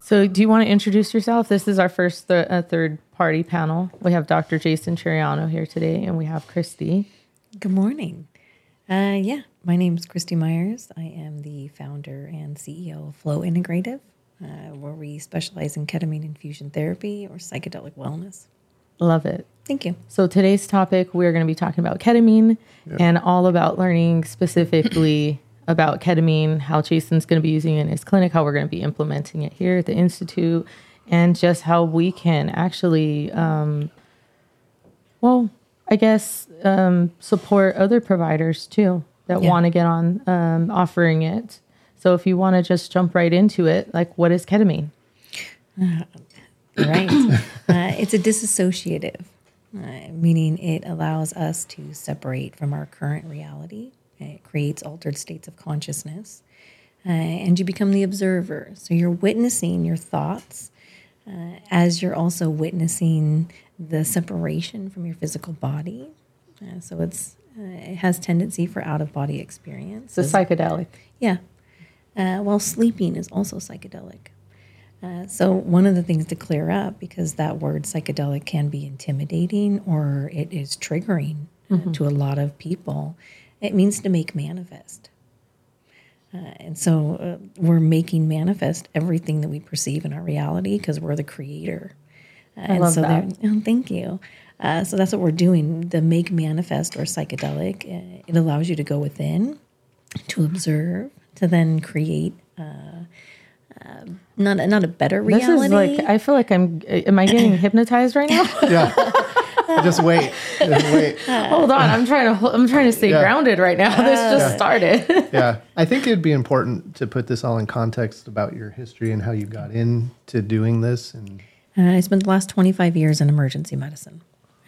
So do you want to introduce yourself? This is our first third-party panel. We have Dr. Jason Chiriano here today, and we have Christy. Good morning. My name is Christy Myers. I am the founder and CEO of Flow Integrative, where we specialize in ketamine infusion therapy or psychedelic wellness. Love it. Thank you. So today's topic, we're going to be talking about ketamine and all about learning specifically about ketamine, how Jason's going to be using it in his clinic, how we're going to be implementing it here at the Institute, and just how we can actually, support other providers too that want to get on offering it. So if you want to just jump right into it, like, what is ketamine? Right. It's a dissociative, meaning it allows us to separate from our current reality. It creates altered states of consciousness, and you become the observer. So you're witnessing your thoughts as you're also witnessing the separation from your physical body. So it has tendency for out-of-body experience. It's psychedelic. Yeah. While sleeping is also psychedelic. So one of the things to clear up, because that word psychedelic can be intimidating or it is triggering to a lot of people, it means to make manifest. And so we're making manifest everything that we perceive in our reality because we're the creator. I love that. Thank you. So that's what we're doing. The make manifest or psychedelic, it allows you to go within, to observe, to then create not a better reality. This is like, I feel like am I getting hypnotized right now? Yeah. Just wait. Hold on. I'm trying to stay grounded right now. This just started. Yeah. I think it'd be important to put this all in context about your history and how you got into doing this. And I spent the last 25 years in emergency medicine,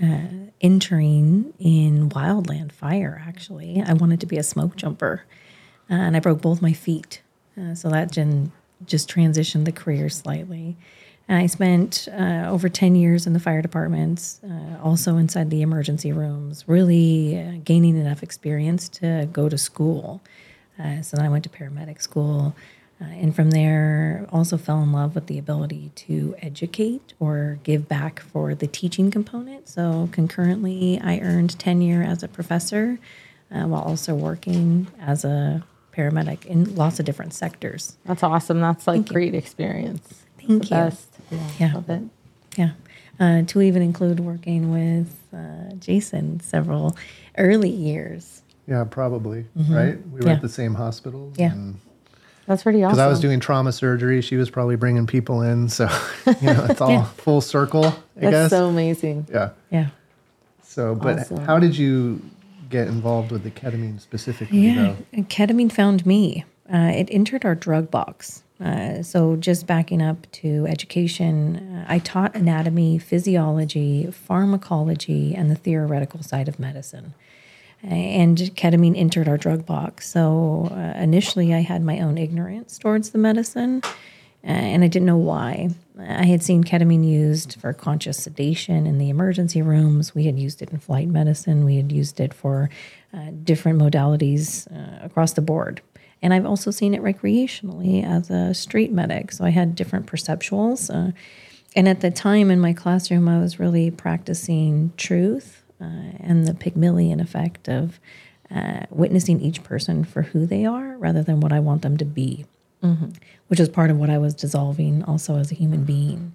entering in wildland fire, actually. I wanted to be a smoke jumper, and I broke both my feet. So that just transitioned the career slightly. I spent over 10 years in the fire departments, also inside the emergency rooms, really gaining enough experience to go to school. So then I went to paramedic school, and from there also fell in love with the ability to educate or give back for the teaching component. So concurrently, I earned tenure as a professor while also working as a paramedic in lots of different sectors. That's awesome. That's like great experience. Thank you. Best. Yeah. Love it. Yeah. To even include working with Jason several early years. yeah, probably, right? We were at the same hospitals. Yeah. That's pretty awesome. Because I was doing trauma surgery. She was probably bringing people in. So, it's all full circle, I guess. That's so amazing. Yeah. Yeah. So, but Awesome. how did you get involved with the ketamine specifically, though? Ketamine found me. It entered our drug box. So just backing up to education, I taught anatomy, physiology, pharmacology, and the theoretical side of medicine. And ketamine entered our drug box. So initially I had my own ignorance towards the medicine, and I didn't know why. I had seen ketamine used for conscious sedation in the emergency rooms. We had used it in flight medicine. We had used it for different modalities across the board. And I've also seen it recreationally as a street medic. So I had different perceptuals. And at the time in my classroom, I was really practicing truth and the Pygmalion effect of witnessing each person for who they are rather than what I want them to be, which is part of what I was dissolving also as a human being.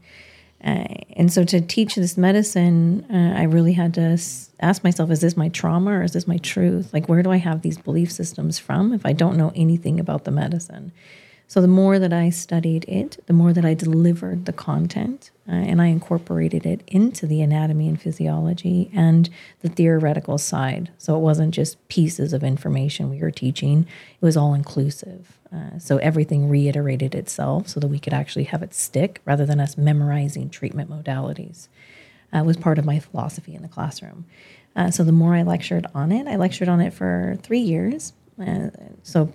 And so to teach this medicine, I really had to ask myself, is this my trauma or is this my truth? Like, where do I have these belief systems from if I don't know anything about the medicine? So the more that I studied it, the more that I delivered the content, and I incorporated it into the anatomy and physiology and the theoretical side. So it wasn't just pieces of information we were teaching. It was all inclusive. So everything reiterated itself so that we could actually have it stick rather than us memorizing treatment modalities. Was part of my philosophy in the classroom. So the more I lectured on it for 3 years. So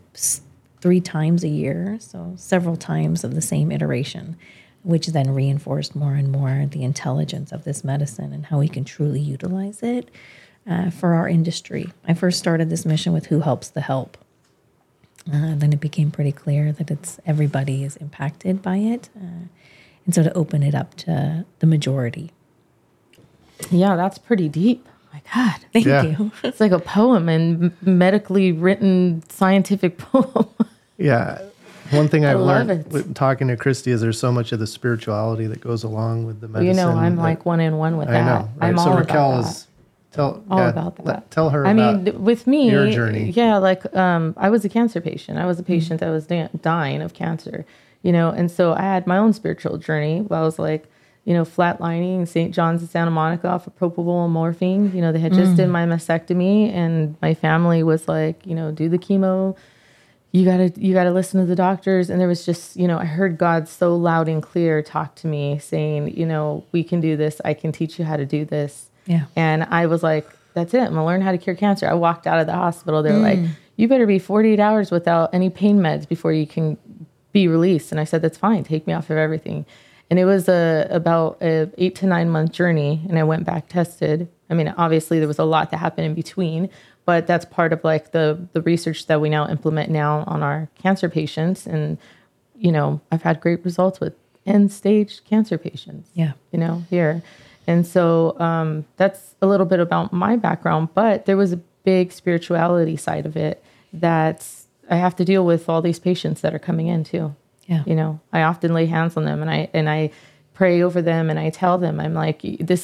3 times a year, so several times of the same iteration, which then reinforced more and more the intelligence of this medicine and how we can truly utilize it for our industry. I first started this mission with Who Helps the Help. Then it became pretty clear that everybody is impacted by it. And so to open it up to the majority. Yeah, that's pretty deep. My God. Thank Yeah. you. It's like a poem and medically written scientific poem. Yeah. One thing I've love learned it. with talking to Christy is there's so much of the spirituality that goes along with the medicine. You know, I'm that- like 1-in-1 with I that. know. Right? I'm So all Raquel about that. is tell All yeah, about that. tell her I about mean, with me, your journey. yeah, like I was a cancer patient. I was a patient that was dying of cancer, you know, and so I had my own spiritual journey. I was like, you know, flatlining St. John's in Santa Monica off of propofol and morphine. You know, they had just did my mastectomy, and my family was like, you know, do the chemo. You gotta listen to the doctors. And there was just, you know, I heard God so loud and clear talk to me saying, you know, we can do this. I can teach you how to do this. Yeah. And I was like, that's it. I'm gonna learn how to cure cancer. I walked out of the hospital. They were like, you better be 48 hours without any pain meds before you can be released. And I said, that's fine. Take me off of everything. And it was about a 8 to 9 month journey. And I went back tested. I mean, obviously there was a lot that happened in between, but that's part of like the research that we now implement now on our cancer patients. And, you know, I've had great results with end stage cancer patients, Yeah. you know, here. And so that's a little bit about my background, but there was a big spirituality side of it that I have to deal with all these patients that are coming in too. Yeah. You know, I often lay hands on them and I pray over them and I tell them, I'm like, this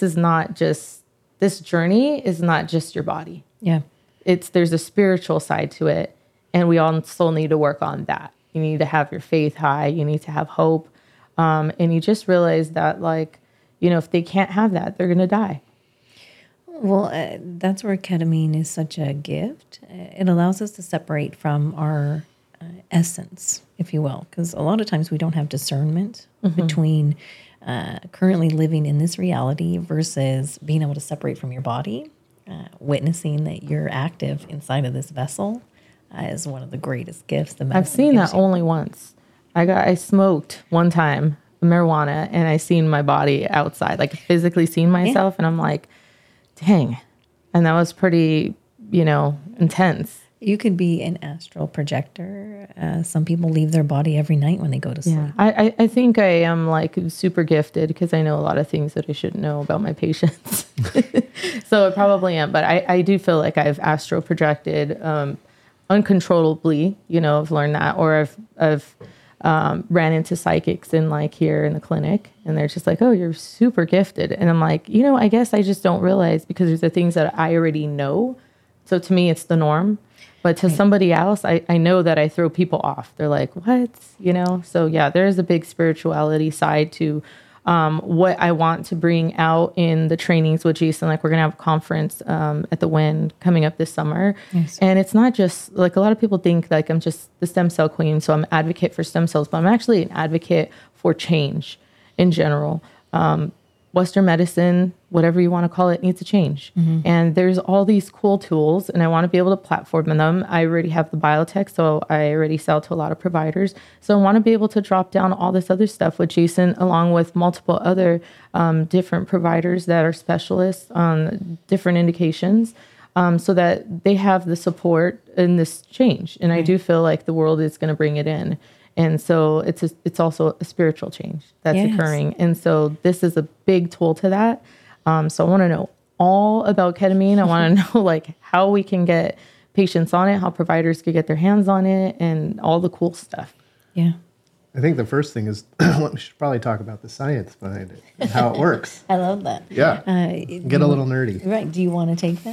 journey is not just your body. Yeah. There's a spiritual side to it. And we all still need to work on that. You need to have your faith high. You need to have hope. And you just realize that, like, you know, if they can't have that, they're going to die. Well, that's where ketamine is such a gift. It allows us to separate from our essence, if you will, because a lot of times we don't have discernment between currently living in this reality versus being able to separate from your body. Witnessing that you're active inside of this vessel is one of the greatest gifts. I've seen that only once. I smoked one time marijuana and I seen my body outside, like physically seen myself, and I'm like, dang. And that was pretty, you know, intense. You could be an astral projector. Some people leave their body every night when they go to sleep. Yeah, I think I am like super gifted because I know a lot of things that I shouldn't know about my patients. So I probably am, but I do feel like I've astral projected uncontrollably. You know, I've learned that, or I've ran into psychics in like here in the clinic, and they're just like, "Oh, you're super gifted," and I'm like, you know, I guess I just don't realize because there's the things that I already know. So to me, it's the norm. But to somebody else, I know that I throw people off. They're like, what? You know? So yeah, there is a big spirituality side to what I want to bring out in the trainings with Jason. Like we're going to have a conference at the WIN coming up this summer. Yes. And it's not just like a lot of people think like I'm just the stem cell queen. So I'm an advocate for stem cells, but I'm actually an advocate for change in general. Western medicine, whatever you want to call it, needs to change. And there's all these cool tools, and I want to be able to platform them. I already have the biotech, so I already sell to a lot of providers. So I want to be able to drop down all this other stuff with Jason, along with multiple other different providers that are specialists on different indications, so that they have the support in this change. And I do feel like the world is going to bring it in. And so it's also a spiritual change that's occurring. And so this is a big tool to that. So I want to know all about ketamine. I want to know like how we can get patients on it, how providers could get their hands on it, and all the cool stuff. Yeah. I think the first thing is we should probably talk about the science behind it and how it works. I love that. Yeah. Get a little nerdy. Right. Do you want to take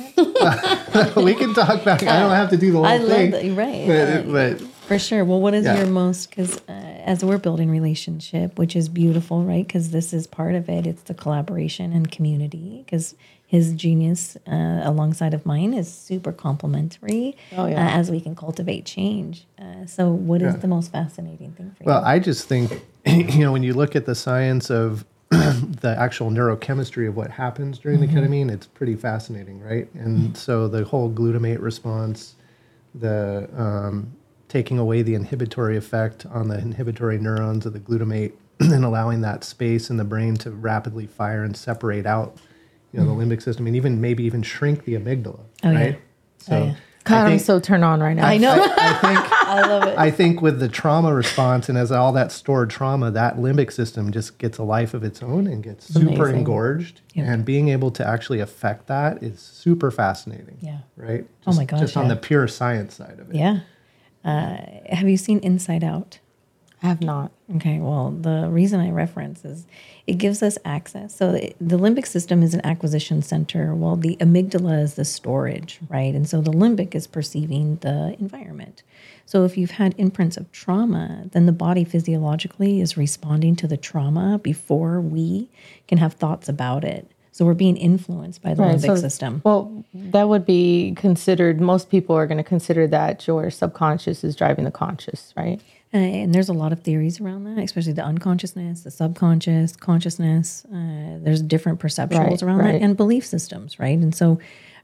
that? We can talk back. I don't have to do the whole I thing. love that. Right. But For sure. Well, what is Yeah. your most, because as we're building relationship, which is beautiful, right? Because this is part of it. It's the collaboration and community, because his genius alongside of mine is super complementary as we can cultivate change. So what is the most fascinating thing for you? Well, I just think, you know, when you look at the science of the actual neurochemistry of what happens during the ketamine, it's pretty fascinating, right? And so the whole glutamate response, the taking away the inhibitory effect on the inhibitory neurons of the glutamate and allowing that space in the brain to rapidly fire and separate out, you know, the limbic system, and maybe even shrink the amygdala, right? So God, I'm think- so turned on right now. I know. I think I love it. I think with the trauma response and as all that stored trauma, that limbic system just gets a life of its own and gets super Amazing. engorged. Yep. And being able to actually affect that is super fascinating. Yeah. Right? Oh my gosh, Just on yeah. the pure science side of it. Yeah. Have you seen Inside Out? I have not. Okay, well, the reason I reference is it gives us access. So the limbic system is an acquisition center, while the amygdala is the storage, right? And so the limbic is perceiving the environment. So if you've had imprints of trauma, then the body physiologically is responding to the trauma before we can have thoughts about it. So we're being influenced by the limbic system. Well, that would be considered, most people are going to consider that your subconscious is driving the conscious, right? And there's a lot of theories around that, especially the unconsciousness, the subconscious, consciousness. There's different perceptuals around that and belief systems, right? And so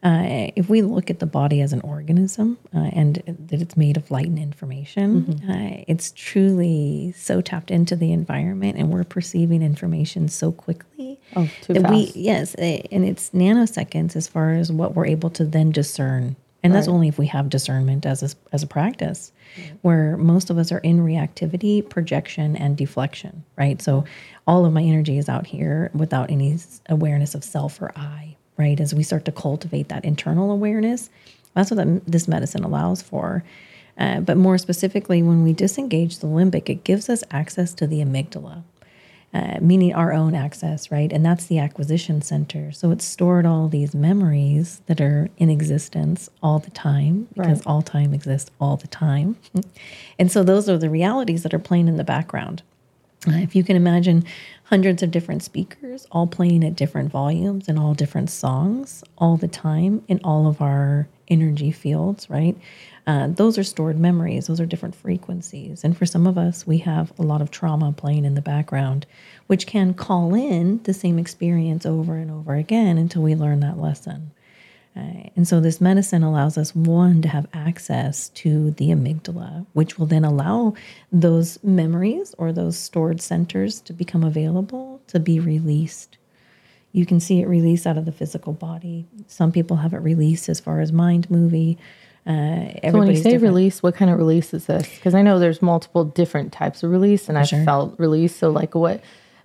if we look at the body as an organism and that it's made of light and information, it's truly so tapped into the environment and we're perceiving information so quickly. Oh, too that fast. Yes, and it's nanoseconds as far as what we're able to then discern. And that's only if we have discernment as a practice, where most of us are in reactivity, projection, and deflection, right? So all of my energy is out here without any awareness of self or I, right? As we start to cultivate that internal awareness, that's what this medicine allows for. But more specifically, when we disengage the limbic, it gives us access to the amygdala. Meaning our own access, right? And that's the acquisition center. So it's stored all these memories that are in existence all the time because all time exists all the time. And so those are the realities that are playing in the background. If you can imagine hundreds of different speakers all playing at different volumes and all different songs all the time in all of our energy fields, right? Those are stored memories. Those are different frequencies. And for some of us, we have a lot of trauma playing in the background, which can call in the same experience over and over again until we learn that lesson. And so this medicine allows us, one, to have access to the amygdala, which will then allow those memories or those stored centers to become available, to be released. You can see it release out of the physical body. Some people have it released as far as mind movie. So when you Everybody's say different. release, what kind of release is this? Because I know there's multiple different types of release, and I've felt release. So like what,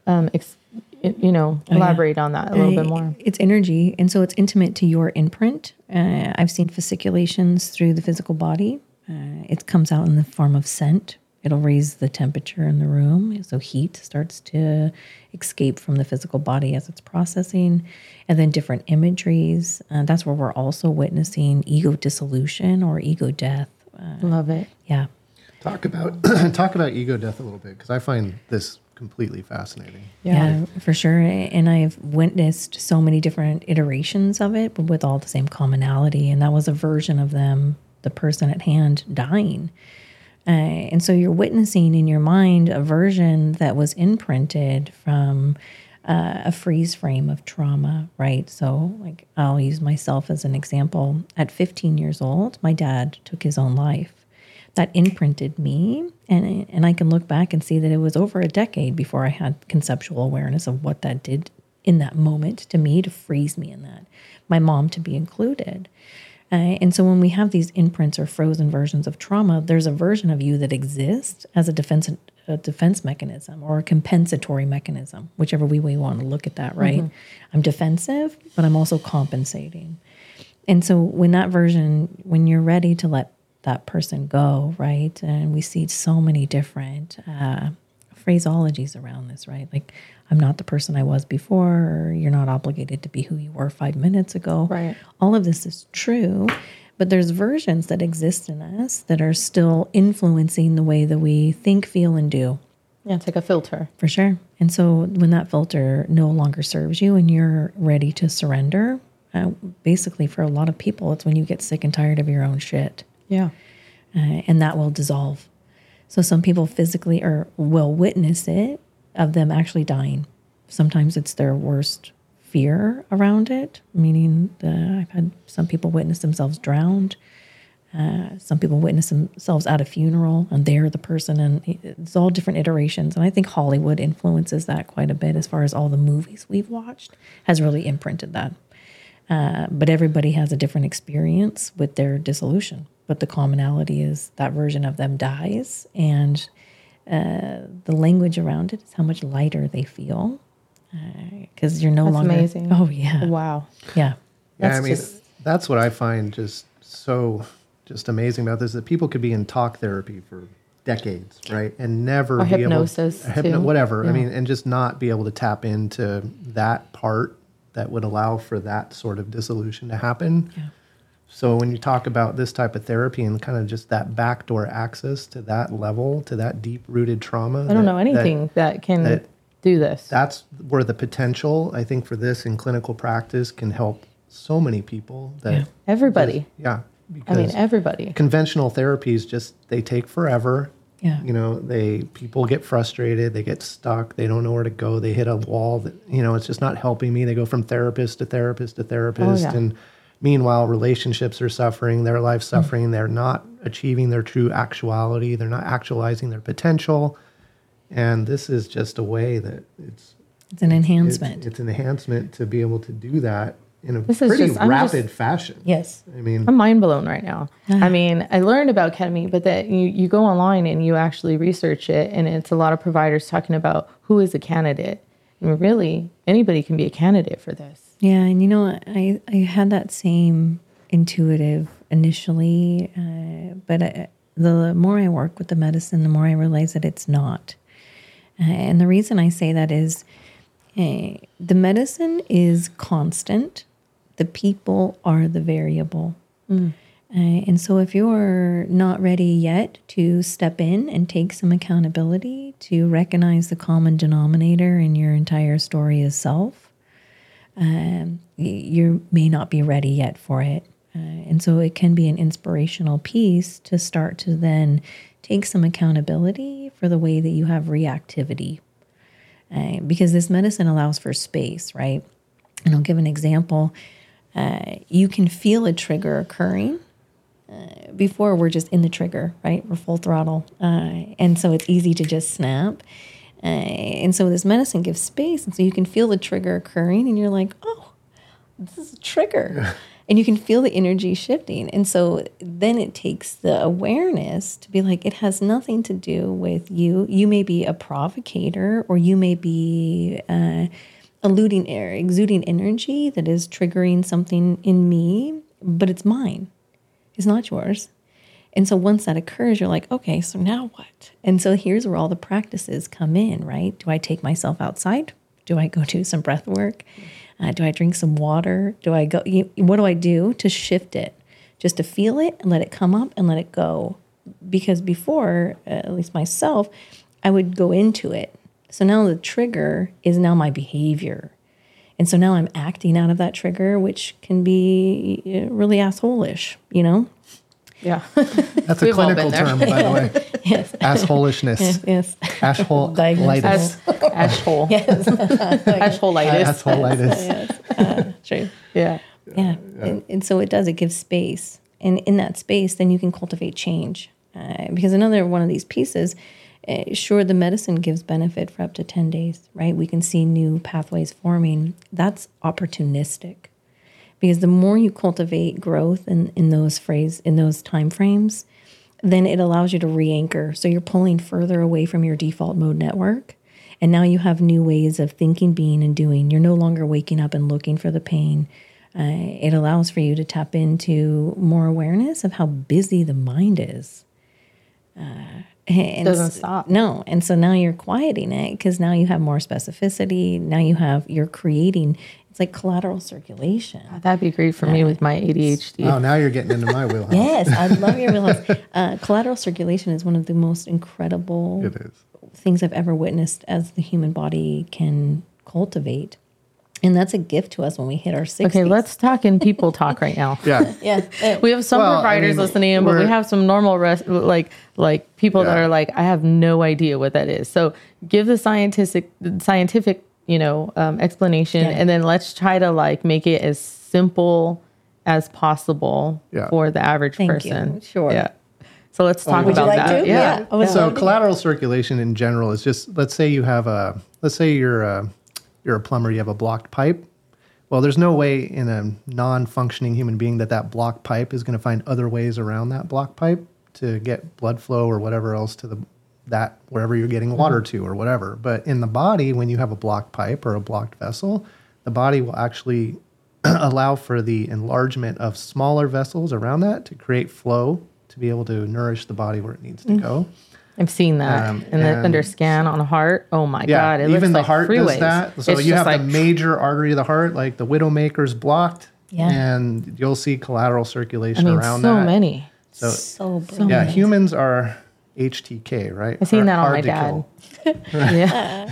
elaborate on that a little bit more. It's energy, and so it's intimate to your imprint. I've seen fasciculations through the physical body. It comes out in the form of scent. It'll raise the temperature in the room, so heat starts to escape from the physical body as it's processing. And then different imageries. That's where we're also witnessing ego dissolution or ego death. Love it. Yeah. Talk about ego death a little bit, because I find this completely fascinating. Yeah, for sure. And I've witnessed so many different iterations of it, but with all the same commonality. And that was a version of them, the person at hand, dying. And so you're witnessing in your mind a version that was imprinted from a freeze frame of trauma, right? So, like, I'll use myself as an example. At 15 years old, my dad took his own life. That imprinted me, and I can look back and see that it was over a decade before I had conceptual awareness of what that did in that moment to me, to freeze me in that. My mom to be included. And so when we have these imprints or frozen versions of trauma, there's a version of you that exists as a defense mechanism or a compensatory mechanism, whichever way we want to look at that, right? I'm defensive, but I'm also compensating. And so when that version, when you're ready to let that person go, right? And we see so many different phraseologies around this, right? Like, I'm not the person I was before, or you're not obligated to be who you were 5 minutes ago. Right. All of this is true, but there's versions that exist in us that are still influencing the way that we think, feel, and do. Yeah, it's like a filter. For sure. And so when that filter no longer serves you and you're ready to surrender, basically for a lot of people, it's when you get sick and tired of your own shit. Yeah. And that will dissolve. So some people physically will witness it, of them actually dying. Sometimes it's their worst fear around it, meaning I've had some people witness themselves drowned. Some people witness themselves at a funeral, and they're the person, and it's all different iterations. And I think Hollywood influences that quite a bit, as far as all the movies we've watched has really imprinted that. But everybody has a different experience with their dissolution. But the commonality is that version of them dies, and the language around it is how much lighter they feel, because you're no That's longer. amazing. Oh yeah, Wow. yeah. Yeah, I mean, that's what I find just so just amazing about this, that people could be in talk therapy for decades, right? And never Or be hypnosis, able, too. whatever. Yeah. I mean, and just not be able to tap into that part that would allow for that sort of dissolution to happen. Yeah. So when you talk about this type of therapy and kind of just that backdoor access to that level, to that deep-rooted trauma. I don't know anything that can do this. That's where the potential, I think, for this in clinical practice can help so many people. That Everybody. Yeah. I Because mean, everybody. conventional therapies they take forever. Yeah. You know, people get frustrated, they get stuck, they don't know where to go, they hit a wall that, it's just not helping me. They go from therapist to therapist to therapist. yeah. And meanwhile, relationships are suffering, their life's suffering, they're not achieving their true actuality, they're not actualizing their potential. And this is just a way that it's an enhancement. It's an enhancement to be able to do that in a This is pretty just- I'm rapid fashion. Yes. I mean, I'm mind blown right now. I mean, I learned about ketamine, but that you go online and you actually research it, and it's a lot of providers talking about who is a candidate. I mean, really, anybody can be a candidate for this. Yeah, and I had that same intuitive initially, but the more I work with the medicine, the more I realize that it's not. And the reason I say that is the medicine is constant. The people are the variable. And so if you're not ready yet to step in and take some accountability to recognize the common denominator in your entire story as self, you may not be ready yet for it. And so it can be an inspirational piece to start to then take some accountability for the way that you have reactivity. Because this medicine allows for space, right? And I'll give an example. You can feel a trigger occurring. Before, we're just in the trigger, right? We're full throttle. And so it's easy to just snap. And so this medicine gives space. And so you can feel the trigger occurring and you're like, oh, this is a trigger. And you can feel the energy shifting. And so then it takes the awareness to be like, it has nothing to do with you. You may be a provocator, or you may be eluding air, exuding energy that is triggering something in me, but it's mine. It's not yours. And so once that occurs, you're like, okay, so now what? And so here's where all the practices come in, right? Do I take myself outside? Do I go do some breath work? Do I drink some water? What do I do to shift it? Just to feel it and let it come up and let it go. Because before, at least myself, I would go into it. So now the trigger is now my behavior. And so now I'm acting out of that trigger, which can be really asshole-ish, Yeah. that's a We've all clinical been there. term, by the way. Yes. Assholishness. Yes. Ashhole-litis. Ashhole. Yes. Ashhole-itis. Ashhole-litis. True. Yeah. Yeah. And so it gives space. And in that space, then you can cultivate change. Because another one of these pieces, sure, the medicine gives benefit for up to 10 days, right? We can see new pathways forming. That's opportunistic. Because the more you cultivate growth in those time frames, then it allows you to re-anchor. So you're pulling further away from your default mode network. And now you have new ways of thinking, being, and doing. You're no longer waking up and looking for the pain. It allows for you to tap into more awareness of how busy the mind is. It doesn't stop. No. And so now you're quieting it because now you have more specificity. Now you're creating, it's like collateral circulation. That'd be great for me with my ADHD. Oh, now you're getting into my wheelhouse. Yes, I love your wheelhouse. Collateral circulation is one of the most incredible It is. things I've ever witnessed as the human body can cultivate. And that's a gift to us when we hit our 60s. Okay, let's talk in people talk right now. Yeah. Yeah. We have some Well, providers listening, but we have some normal like people that Yeah. are like, I have no idea what that is. So give the scientific explanation, and then let's try to like make it as simple as possible Yeah. for the average Thank person. you. Sure. Yeah. So let's talk Would you about like that. to? Yeah. I would So love to. collateral circulation in general is just, let's say you're a plumber, you have a blocked pipe. Well, there's no way in a non-functioning human being that block pipe is going to find other ways around that block pipe to get blood flow or whatever else to that wherever you're getting water to or whatever. But in the body, when you have a blocked pipe or a blocked vessel, the body will actually allow for the enlargement of smaller vessels around that to create flow to be able to nourish the body where it needs to go. I've seen that under scan on a heart. Oh my God. It even looks the like heart freeways. does that. So It's you just have the major artery of the heart, like the widowmaker's blocked, and you'll see collateral circulation around so that. many. So brilliant. Yeah, humans are HTK, right? I've seen that on my Hard to dad. kill. Yeah.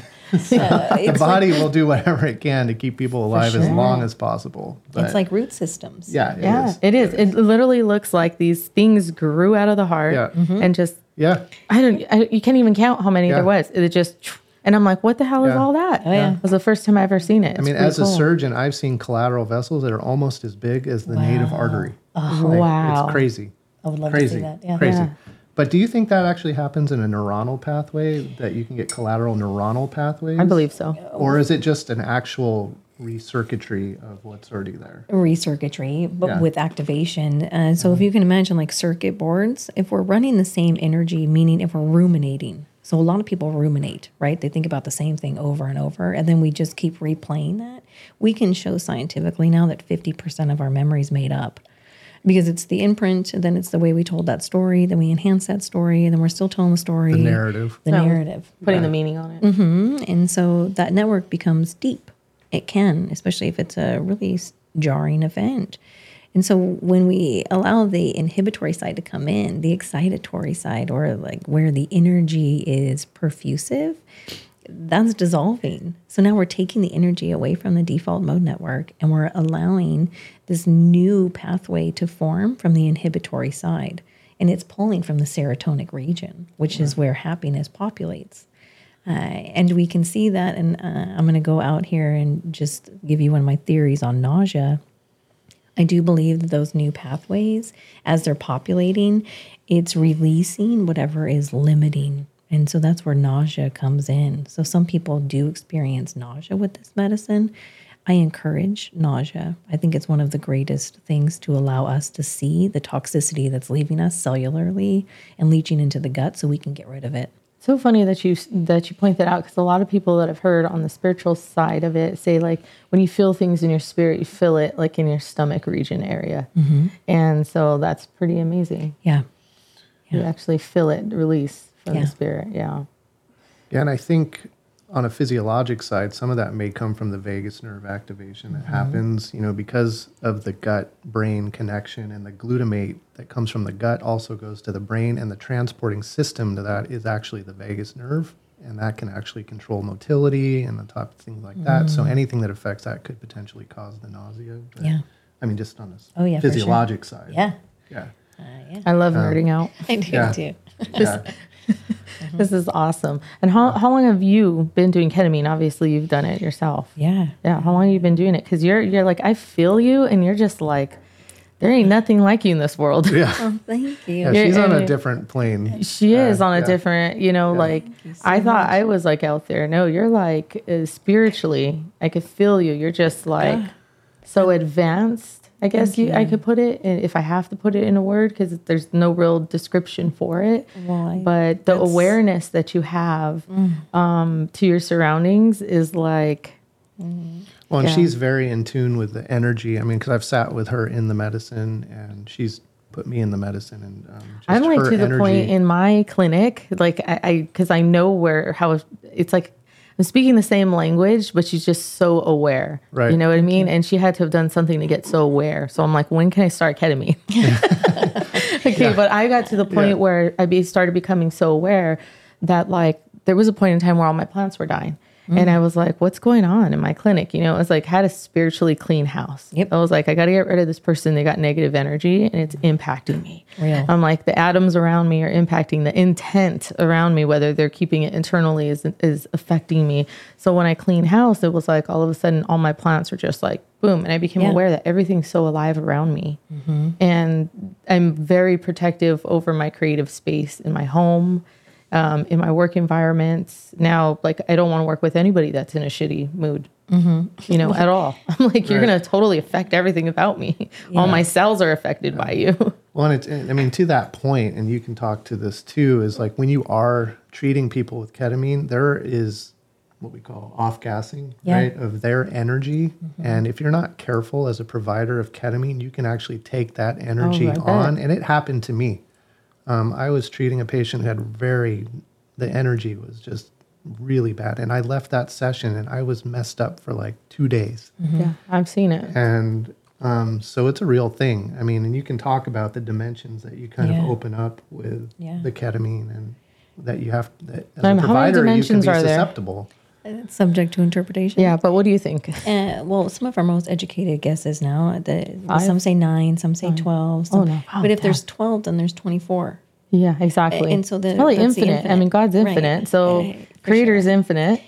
The body will do whatever it can to keep people alive as sure. long as possible. But It's like root systems. yeah, It is. It literally looks like these things grew out of the heart and just, Yeah. you can't even count how many Yeah. there was. It just, and I'm like, what the hell is Yeah. all that? Oh, yeah. It was the first time I ever seen it. I mean, as a surgeon, I've seen collateral vessels that are almost as big as the native artery. wow. It's crazy. I would love Crazy. to see that. Yeah. Crazy. Yeah. But do you think that actually happens in a neuronal pathway, that you can get collateral neuronal pathways? I believe so. Or is it just an actual recircuitry of what's already there? Recircuitry, but Yeah. with activation. So if you can imagine like circuit boards, if we're running the same energy, meaning if we're ruminating. So a lot of people ruminate, right? They think about the same thing over and over, and then we just keep replaying that. We can show scientifically now that 50% of our memory is made up. Because it's the imprint, and then it's the way we told that story, then we enhance that story, and then we're still telling the story. The narrative. The narrative. Putting the meaning on it. And so that network becomes deep. It can, especially if it's a really jarring event. And so when we allow the inhibitory side to come in, the excitatory side, or like where the energy is perfusive, that's dissolving. So now we're taking the energy away from the default mode network, and we're allowing this new pathway to form from the inhibitory side. And it's pulling from the serotonic region, which is where happiness populates. And we can see that, and I'm going to go out here and just give you one of my theories on nausea. I do believe that those new pathways, as they're populating, it's releasing whatever is limiting. And so that's where nausea comes in. So some people do experience nausea with this medicine. I encourage nausea. I think it's one of the greatest things to allow us to see the toxicity that's leaving us cellularly and leaching into the gut so we can get rid of it. So funny that you point that out, because a lot of people that I've heard on the spiritual side of it say, like, when you feel things in your spirit, you feel it like in your stomach region area. And so that's pretty amazing. Yeah. You actually feel it release from Yeah. the spirit. Yeah. Yeah, and I think on a physiologic side, some of that may come from the vagus nerve activation that happens, because of the gut-brain connection, and the glutamate that comes from the gut also goes to the brain, and the transporting system to that is actually the vagus nerve, and that can actually control motility and the type of things like that. So anything that affects that could potentially cause the nausea. But, Yeah. I mean, just on Oh, yeah, the for sure. physiologic side. Yeah. Yeah. I love nerding out. I do Yeah. too. Yeah. This is awesome. And how long have you been doing ketamine? Obviously, you've done it yourself. Yeah. Yeah. How long have you been doing it? Because you're like, I feel you, and you're just like, there ain't nothing like you in this world. Yeah. Oh, thank you. Yeah, she's on and- a different plane. She is on a yeah. different, like, I thought I was like out there. No, you're like spiritually, I could feel you. You're just like so advanced. I guess I could put it, if I have to put it in a word, because there's no real description for it. Well, But the awareness that you have to your surroundings is like, Well, and she's very in tune with the energy. I mean, because I've sat with her in the medicine, and she's put me in the medicine, and just I'm like her to the energy. point in my clinic, like because I know how it's like I'm speaking the same language, but she's just so aware. Right. You know what I mean? And she had to have done something to get so aware. So I'm like, when can I start ketamine? Okay, but I got to the point where I started becoming so aware that like there was a point in time where all my plants were dying. And I was like, what's going on in my clinic? It was like, had a spiritually clean house. Yep. I was like, I got to get rid of this person. They got negative energy and it's impacting me. Real. I'm like, the atoms around me are impacting the intent around me, whether they're keeping it internally is affecting me. So when I clean house, it was like all of a sudden all my plants were just like, boom. And I became aware that everything's so alive around me. And I'm very protective over my creative space in my home. in my work environments. Now, like, I don't want to work with anybody that's in a shitty mood, you know, at all. I'm like, you're going to totally affect everything about me. All my cells are affected by you. Well, and I mean, to that point, and you can talk to this too, is like when you are treating people with ketamine, there is what we call off-gassing, right, of their energy. And if you're not careful as a provider of ketamine, you can actually take that energy on. And it happened to me. I was treating a patient who had the energy was just really bad. And I left that session and I was messed up for like 2 days. Yeah, I've seen it. And so it's a real thing. I mean, and you can talk about the dimensions that you kind of open up with the ketamine, and that you have, that as a provider, you can be susceptible. It's subject to interpretation. Yeah, but what do you think? Well, some of our most educated guesses now, some say 9, some say 12. But if there's 12, then there's 24. Yeah, exactly. And so it's probably that's infinite. I mean, God's infinite, right. so Creator is infinite.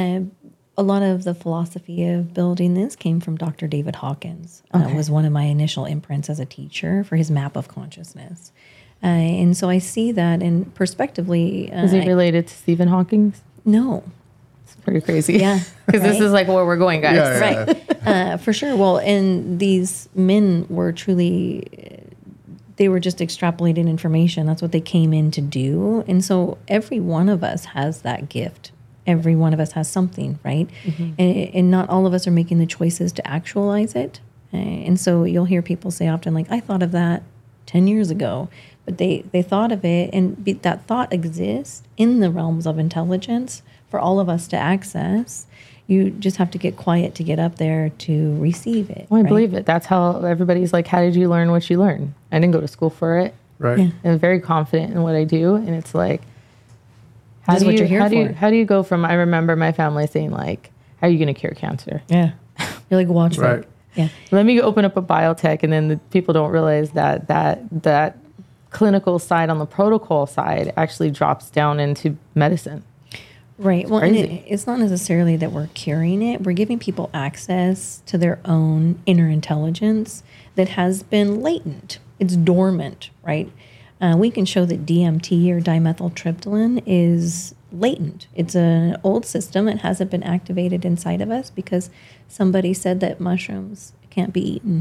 A lot of the philosophy of building this came from Dr. David Hawkins. Was one of my initial imprints as a teacher for his map of consciousness. And so I see that, and perspectively... Is he related to Stephen Hawking? No. It's pretty crazy. Yeah. Because this is like where we're going, guys. Right. For sure. Well, and these men were truly... They were just extrapolating information. That's what they came in to do. And so every one of us has that gift. Every one of us has something, right? And not all of us are making the choices to actualize it. And so you'll hear people say often, like, I thought of that 10 years ago. But they thought of it, and that thought exists in the realms of intelligence for all of us to access. You just have to get quiet to get up there to receive it. Well, I believe it. That's how everybody's like, how did you learn what you learned? I didn't go to school for it. Right. Yeah. I'm very confident in what I do. And it's like, That's what you're here for. How do you go from, I remember my family saying like, how are you going to cure cancer? Yeah. You're like, watch Right. that. Yeah. Let me open up a biotech. And then the people don't realize that clinical side on the protocol side actually drops down into medicine. Right. Well, and it's not necessarily that we're curing it. We're giving people access to their own inner intelligence that has been latent. It's dormant, right? We can show that DMT or dimethyltryptamine is latent. It's an old system. It hasn't been activated inside of us because somebody said that mushrooms can't be eaten.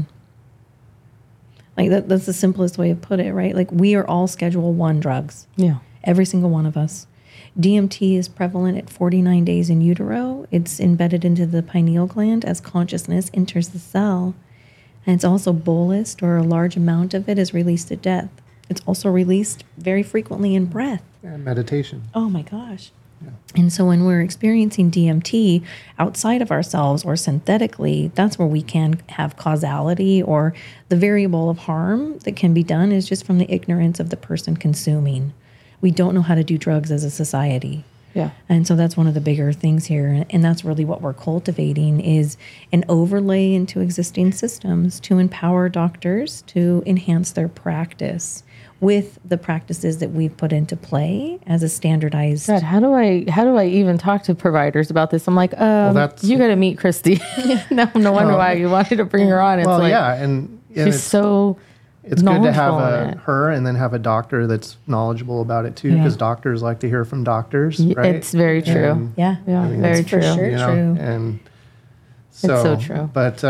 Like that's the simplest way to put it, right? Like we are all Schedule 1 drugs. Yeah. Every single one of us. DMT is prevalent at 49 days in utero. It's embedded into the pineal gland as consciousness enters the cell. And it's also bolused, or a large amount of it is released at death. It's also released very frequently in breath. And meditation. Oh my gosh. Yeah. And so when we're experiencing DMT outside of ourselves or synthetically, that's where we can have causality, or the variable of harm that can be done is just from the ignorance of the person consuming. We don't know how to do drugs as a society. Yeah. And so that's one of the bigger things here. And that's really what we're cultivating, is an overlay into existing systems to empower doctors to enhance their practice with the practices that we've put into play as a standardized. God, how do I even talk to providers about this? I'm like, you got to meet Christy. No wonder why you wanted to bring her on. It's well, like, yeah, and she's so it's good to have knowledgeable her and then have a doctor that's knowledgeable about it too, because doctors like to hear from doctors, right? It's very true. And, Yeah, yeah, I mean, very it's for true. sure true. And so, it's so true. But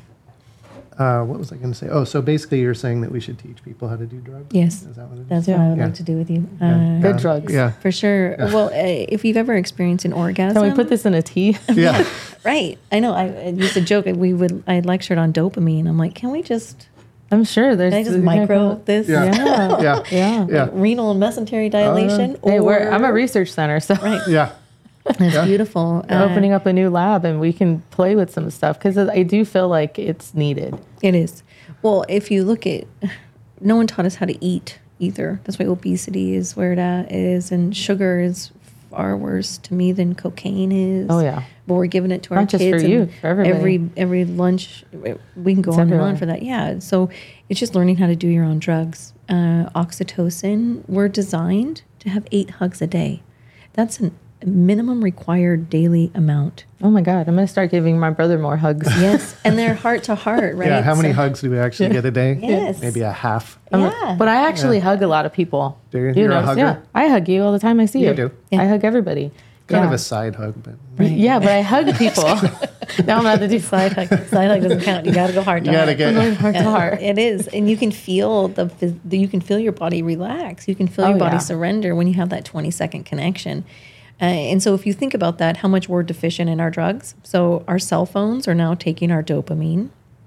what was I going to say? Oh, so basically you're saying that we should teach people how to do drugs? Yes. Is that what it is? That's what I would like to do with you. Good drugs. Yeah. For sure. Well, if you've ever experienced an orgasm. Can we put this in a tea? Yeah. Right. I know. I used to joke. I lectured on dopamine. I'm like, can we just... I'm sure there's... Can I just micro this? Yeah. Yeah. Yeah. Like renal and mesentery dilation. Hey, I'm a research center, so Right. Yeah. It's beautiful. we're opening up a new lab and we can play with some stuff, because I do feel like it's needed. It is. Well, if you look at, no one taught us how to eat either. That's why obesity is where it is, and sugar is far worse to me than cocaine is. Oh yeah. But we're giving it to our Not just kids. for you, and for everybody. Every lunch, we can go It's on everywhere. and on for that. Yeah. So it's just learning how to do your own drugs. Oxytocin, we're designed to have 8 hugs a day. That's minimum required daily amount. Oh my God, I'm going to start giving my brother more hugs. Yes, and they're heart to heart, right? Yeah, how many So- hugs do we actually get a day? Yes. Maybe a half. Yeah. But I actually hug a lot of people. Do you? You You're a know, hugger? yeah. I hug you all the time I see you. You do. I hug everybody. Kind Yeah. of a side hug, but Yeah, but I hug people. Now I'm going to have to do Side hug. Side hug doesn't count. You got to go heart to you gotta heart. get. heart to heart. It is, and you can feel you can feel your body relax. You can feel your Oh, body yeah. surrender when you have that 20-second connection. And so, if you think about that, how much we're deficient in our drugs. So, our cell phones are now taking our dopamine.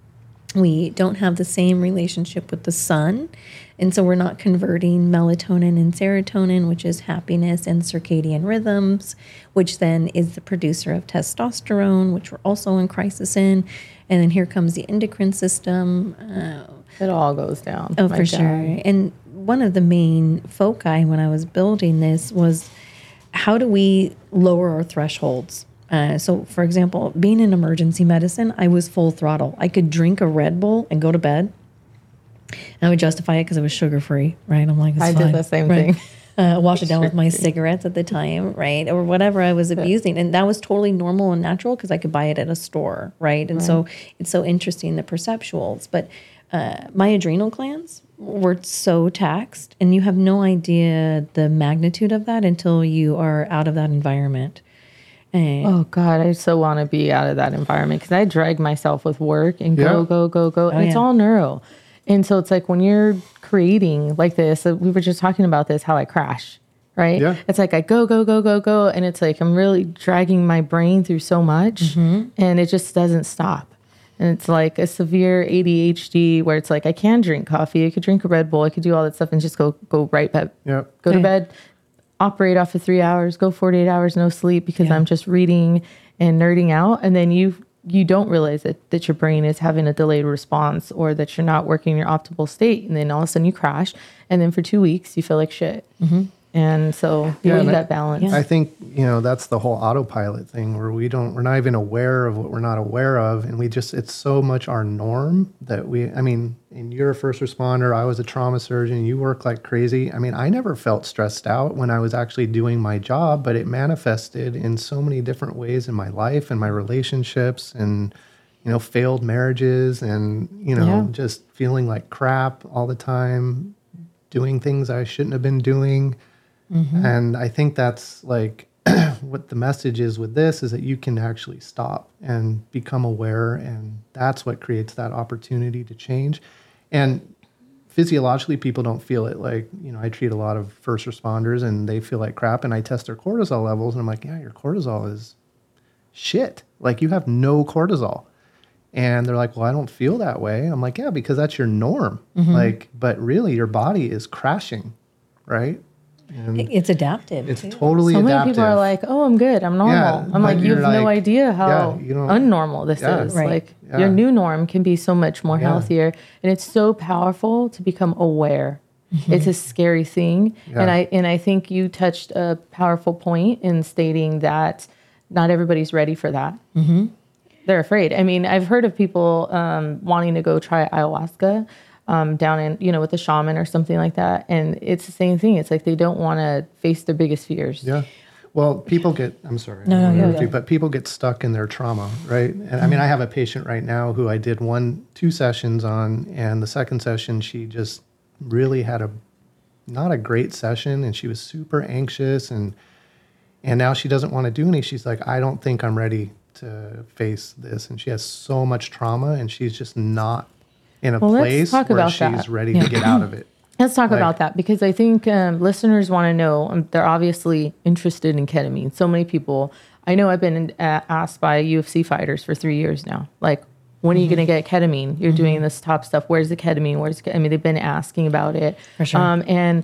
We don't have the same relationship with the sun. And so we're not converting melatonin and serotonin, which is happiness, and circadian rhythms, which then is the producer of testosterone, which we're also in crisis in. And then here comes the endocrine system. It all goes down. Oh, My for God. sure. And one of the main foci when I was building this was how do we lower our thresholds? So, for example, being in emergency medicine, I was full throttle. I could drink a Red Bull and go to bed. And I would justify it because it was sugar free, right? I'm like, it's I did fine, the same right? thing. Wash it down with my cigarettes at the time, right? Or whatever I was abusing. And that was totally normal and natural because I could buy it at a store, right? And so it's so interesting, the perceptuals. But my adrenal glands were so taxed, and you have no idea the magnitude of that until you are out of that environment. And Oh God, I so want to be out of that environment because I drag myself with work and go, Yeah. go, go, go. And it's yeah. all neuro. And so it's like when you're creating like this, we were just talking about this, how I crash, right? Yeah. It's like I go, go, go, go, go. And it's like I'm really dragging my brain through so much and it just doesn't stop. And it's like a severe ADHD where it's like I can drink coffee, I could drink a Red Bull, I could do all that stuff and just go right back, Yep. go to Yeah. bed, operate off of 3 hours, go 48 hours, no sleep because I'm just reading and nerding out. And then you don't realize that your brain is having a delayed response or that you're not working in your optimal state. And then all of a sudden you crash. And then for 2 weeks, you feel like shit. And so you need that balance. I think, that's the whole autopilot thing where we're not even aware of what we're not aware of. And it's so much our norm that and you're a first responder, I was a trauma surgeon, you work like crazy. I never felt stressed out when I was actually doing my job, but it manifested in so many different ways in my life and my relationships and, failed marriages and, just feeling like crap all the time, doing things I shouldn't have been doing. And I think that's like what the message is with this is that you can actually stop and become aware. And that's what creates that opportunity to change. And physiologically, people don't feel it. Like, I treat a lot of first responders and they feel like crap and I test their cortisol levels and I'm like, yeah, your cortisol is shit. Like you have no cortisol. And they're like, well, I don't feel that way. I'm like, yeah, because that's your norm. Like, but really your body is crashing, right? And it's adaptive. it's too. totally So many adaptive. people are like, "Oh, I'm good. I'm normal." Yeah, I'm but like, "You you're have no like, idea how you don't- unnormal this Yeah. is. Right. Like Yeah. your new norm can be so much more Yeah. healthier, and it's so powerful to become aware. It's a scary thing, Yeah. and I think you touched a powerful point in stating that not everybody's ready for that. They're afraid. I've heard of people wanting to go try ayahuasca. Down in, with the shaman or something like that. And it's the same thing. It's like they don't want to face their biggest fears. Yeah. Well, people I'm sorry, I No, don't wanna go interrupt you, ahead. but people get stuck in their trauma, right? And I have a patient right now who I did 2 sessions on, and the second session, she just really had not a great session, and she was super anxious, and now she doesn't want to do any. She's like, I don't think I'm ready to face this. And she has so much trauma, and she's just not in a Well, let's place talk where about she's that. ready to get out of it. Let's talk about that because I think listeners want to know, they're obviously interested in ketamine. So many people, I know I've been asked by UFC fighters for 3 years now, like, when are you going to get ketamine? You're doing this top stuff. Where's the ketamine? They've been asking about it. For sure. And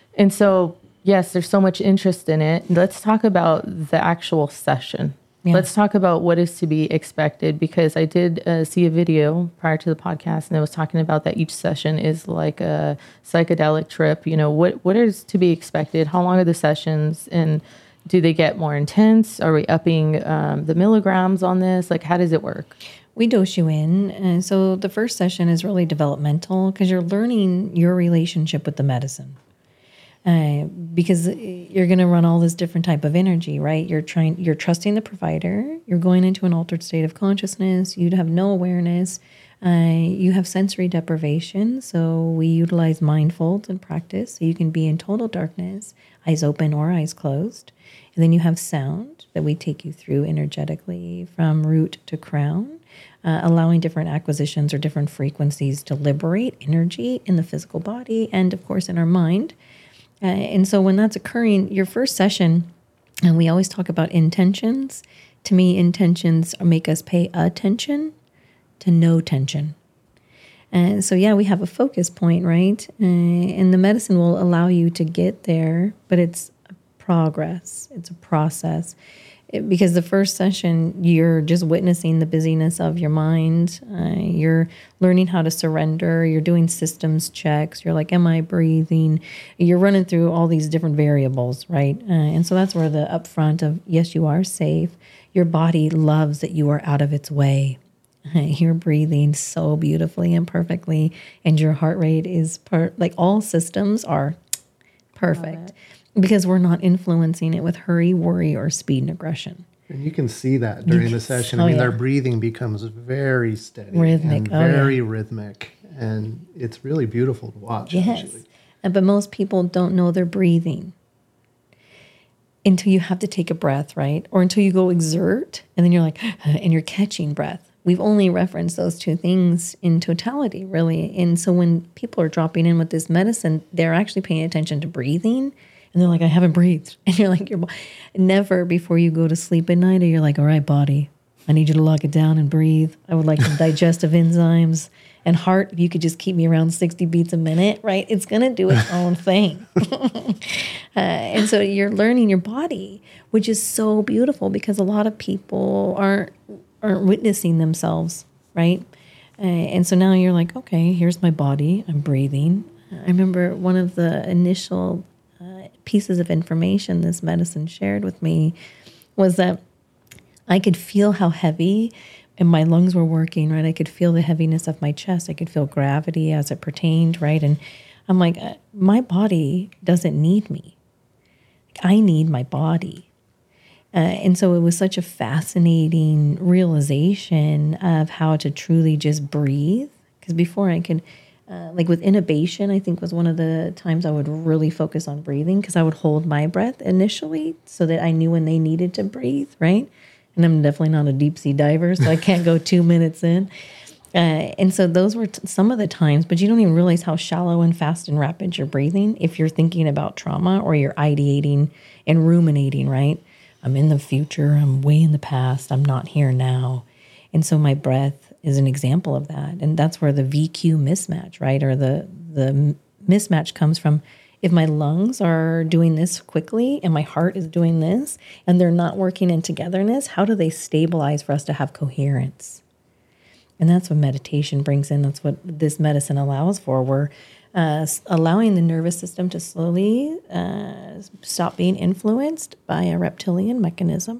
so, yes, there's so much interest in it. Let's talk about the actual session. Yeah. Let's talk about what is to be expected because I did see a video prior to the podcast and it was talking about that each session is like a psychedelic trip. What is to be expected? How long are the sessions? And do they get more intense? Are we upping the milligrams on this? Like, how does it work? We dose you in. And so the first session is really developmental because you're learning your relationship with the medicine. because you're going to run all this different type of energy, right? You're trusting the provider. You're going into an altered state of consciousness. You'd have no awareness. You have sensory deprivation. So we utilize mindfold in practice. So you can be in total darkness, eyes open or eyes closed. And then you have sound that we take you through energetically from root to crown, allowing different acquisitions or different frequencies to liberate energy in the physical body and, of course, in our mind. And so when that's occurring, your first session, and we always talk about intentions. To me, intentions make us pay attention to no tension. And so, yeah, we have a focus point, right? And the medicine will allow you to get there, but it's a progress. It's a process. Because the first session, you're just witnessing the busyness of your mind. You're learning how to surrender. You're doing systems checks. You're like, am I breathing? You're running through all these different variables, right? And so that's where the upfront of, yes, you are safe. Your body loves that you are out of its way. You're breathing so beautifully and perfectly. And your heart rate is, like all systems are perfect. Because we're not influencing it with hurry, worry, or speed and aggression. And you can see that during the session. I mean, their breathing becomes very steady. Rhythmic. And very rhythmic. And it's really beautiful to watch, actually. But most people don't know they're breathing until you have to take a breath, right? Or until you go exert, and then you're like, and you're catching breath. We've only referenced those two things in totality, really. And so when people are dropping in with this medicine, they're actually paying attention to breathing. And they're like, I haven't breathed. And you're like, never before you go to sleep at night, or you're like, all right, body, I need you to lock it down and breathe. I would like some digestive enzymes. And heart, if you could just keep me around 60 beats a minute, right? It's going to do its own thing. And so you're learning your body, which is so beautiful because a lot of people aren't witnessing themselves, right? And so now you're like, okay, here's my body. I'm breathing. I remember one of the initial pieces of information this medicine shared with me was that I could feel how heavy and my lungs were working, right? I could feel the heaviness of my chest. I could feel gravity as it pertained, right? And I'm like, my body doesn't need me. I need my body. And so it was such a fascinating realization of how to truly just breathe. Because before I could, like with intubation, I think was one of the times I would really focus on breathing because I would hold my breath initially so that I knew when they needed to breathe, right? And I'm definitely not a deep sea diver, so I can't go 2 minutes in. And so those were some of the times, but you don't even realize how shallow and fast and rapid you're breathing if you're thinking about trauma or you're ideating and ruminating, right? I'm in the future, I'm way in the past, I'm not here now. And so my breath is an example of that. And that's where the VQ mismatch, right? Or the mismatch comes from if my lungs are doing this quickly and my heart is doing this and they're not working in togetherness, how do they stabilize for us to have coherence? And that's what meditation brings in. That's what this medicine allows for. We're allowing the nervous system to slowly stop being influenced by a reptilian mechanism.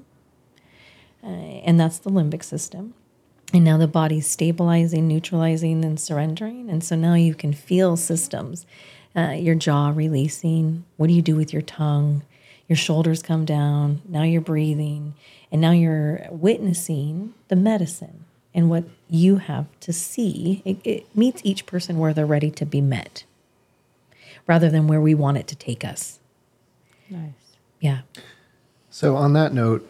And that's the limbic system. And now the body's stabilizing, neutralizing, and surrendering. And so now you can feel systems. Your jaw releasing. What do you do with your tongue? Your shoulders come down. Now you're breathing. And now you're witnessing the medicine and what you have to see. It meets each person where they're ready to be met rather than where we want it to take us. Nice. Yeah. So on that note,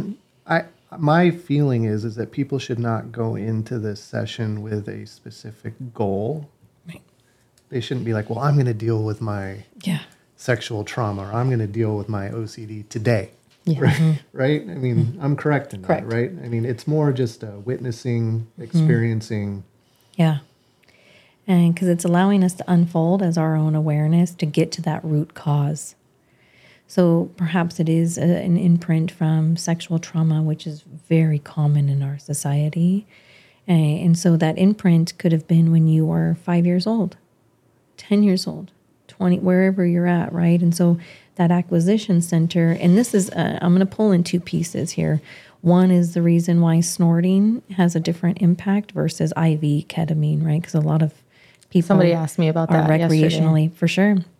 my feeling is that people should not go into this session with a specific goal. Right. They shouldn't be like, well, I'm going to deal with my sexual trauma or I'm going to deal with my OCD today. Yeah. Right? Right? I mean, I'm correct in that, right? I mean, it's more just witnessing, experiencing. Yeah. And because it's allowing us to unfold as our own awareness to get to that root cause. So perhaps it is an imprint from sexual trauma, which is very common in our society. And so that imprint could have been when you were 5 years old, 10 years old, 20, wherever you're at, right? And so that acquisition center, and this is, I'm going to pull in two pieces here. One is the reason why snorting has a different impact versus IV ketamine, right? Because a lot of people Somebody asked me about that recreationally, yesterday. for sure.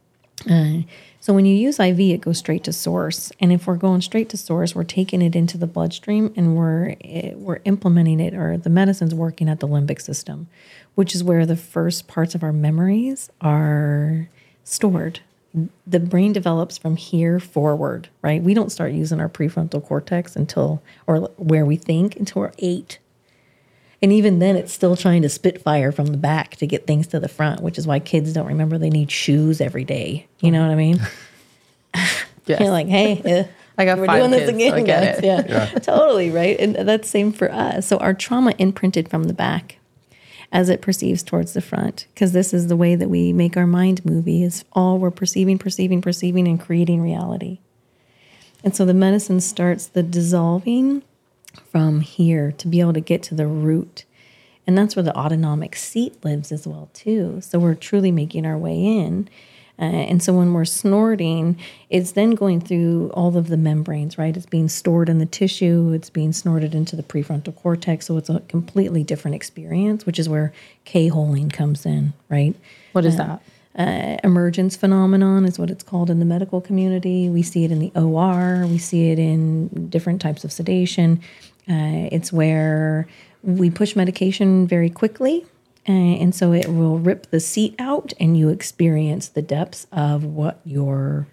So when you use IV, it goes straight to source. And if we're going straight to source, we're taking it into the bloodstream and we're implementing it, or the medicine's working at the limbic system, which is where the first parts of our memories are stored. The brain develops from here forward, right? We don't start using our prefrontal cortex or where we think, until we're 8. And even then, it's still trying to spit fire from the back to get things to the front, which is why kids don't remember they need shoes every day. You know what I mean? Yes. You're like, hey, I got we're 5 doing kids, this again, so I get guys. it. Yeah, totally, right? And that's same for us. So our trauma imprinted from the back as it perceives towards the front, because this is the way that we make our mind movie, is all we're perceiving, and creating reality. And so the medicine starts the dissolving from here to be able to get to the root. And that's where the autonomic seat lives as well, too. So we're truly making our way in. And so when we're snorting, it's then going through all of the membranes, right? It's being stored in the tissue. It's being snorted into the prefrontal cortex. So it's a completely different experience, which is where K-holing comes in, right? What is that? Emergence phenomenon is what it's called in the medical community. We see it in the OR. We see it in different types of sedation. It's where we push medication very quickly, and so it will rip the seat out, and you experience the depths of what your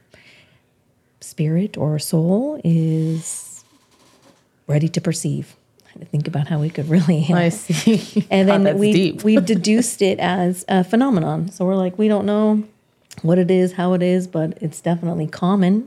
spirit or soul is ready to perceive. To think about how we could really I see. and God, then that's deep. we deduced it as a phenomenon. So we're like, we don't know what it is, how it is, but it's definitely common.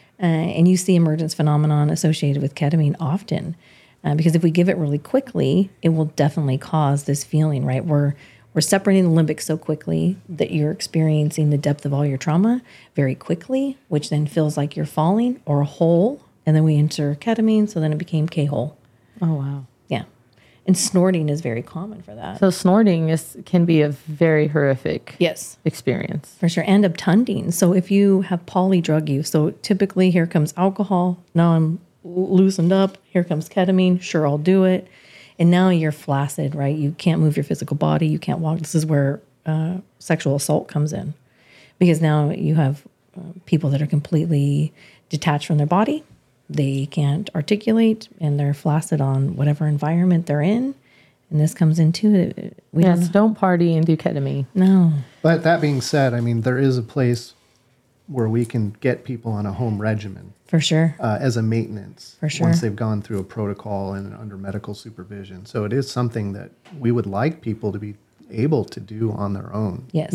And you see emergence phenomenon associated with ketamine often, because if we give it really quickly, it will definitely cause this feeling, right? We're separating the limbic so quickly that you're experiencing the depth of all your trauma very quickly, which then feels like you're falling or a hole. And then we enter ketamine, so then it became K-hole. Oh, wow. Yeah. And snorting is very common for that. So snorting can be a very horrific Yes, experience. for sure. And obtunding. So if you have polydrug use, so typically here comes alcohol. Now I'm loosened up. Here comes ketamine. Sure, I'll do it. And now you're flaccid, right? You can't move your physical body. You can't walk. This is where sexual assault comes in. Because now you have people that are completely detached from their body. They can't articulate, and they're flaccid on whatever environment they're in. And this comes into it. Don't party and do ketamine. No. But that being said, I mean, there is a place where we can get people on a home regimen For sure. as a maintenance For sure. once they've gone through a protocol and under medical supervision. So it is something that we would like people to be able to do on their own Yes.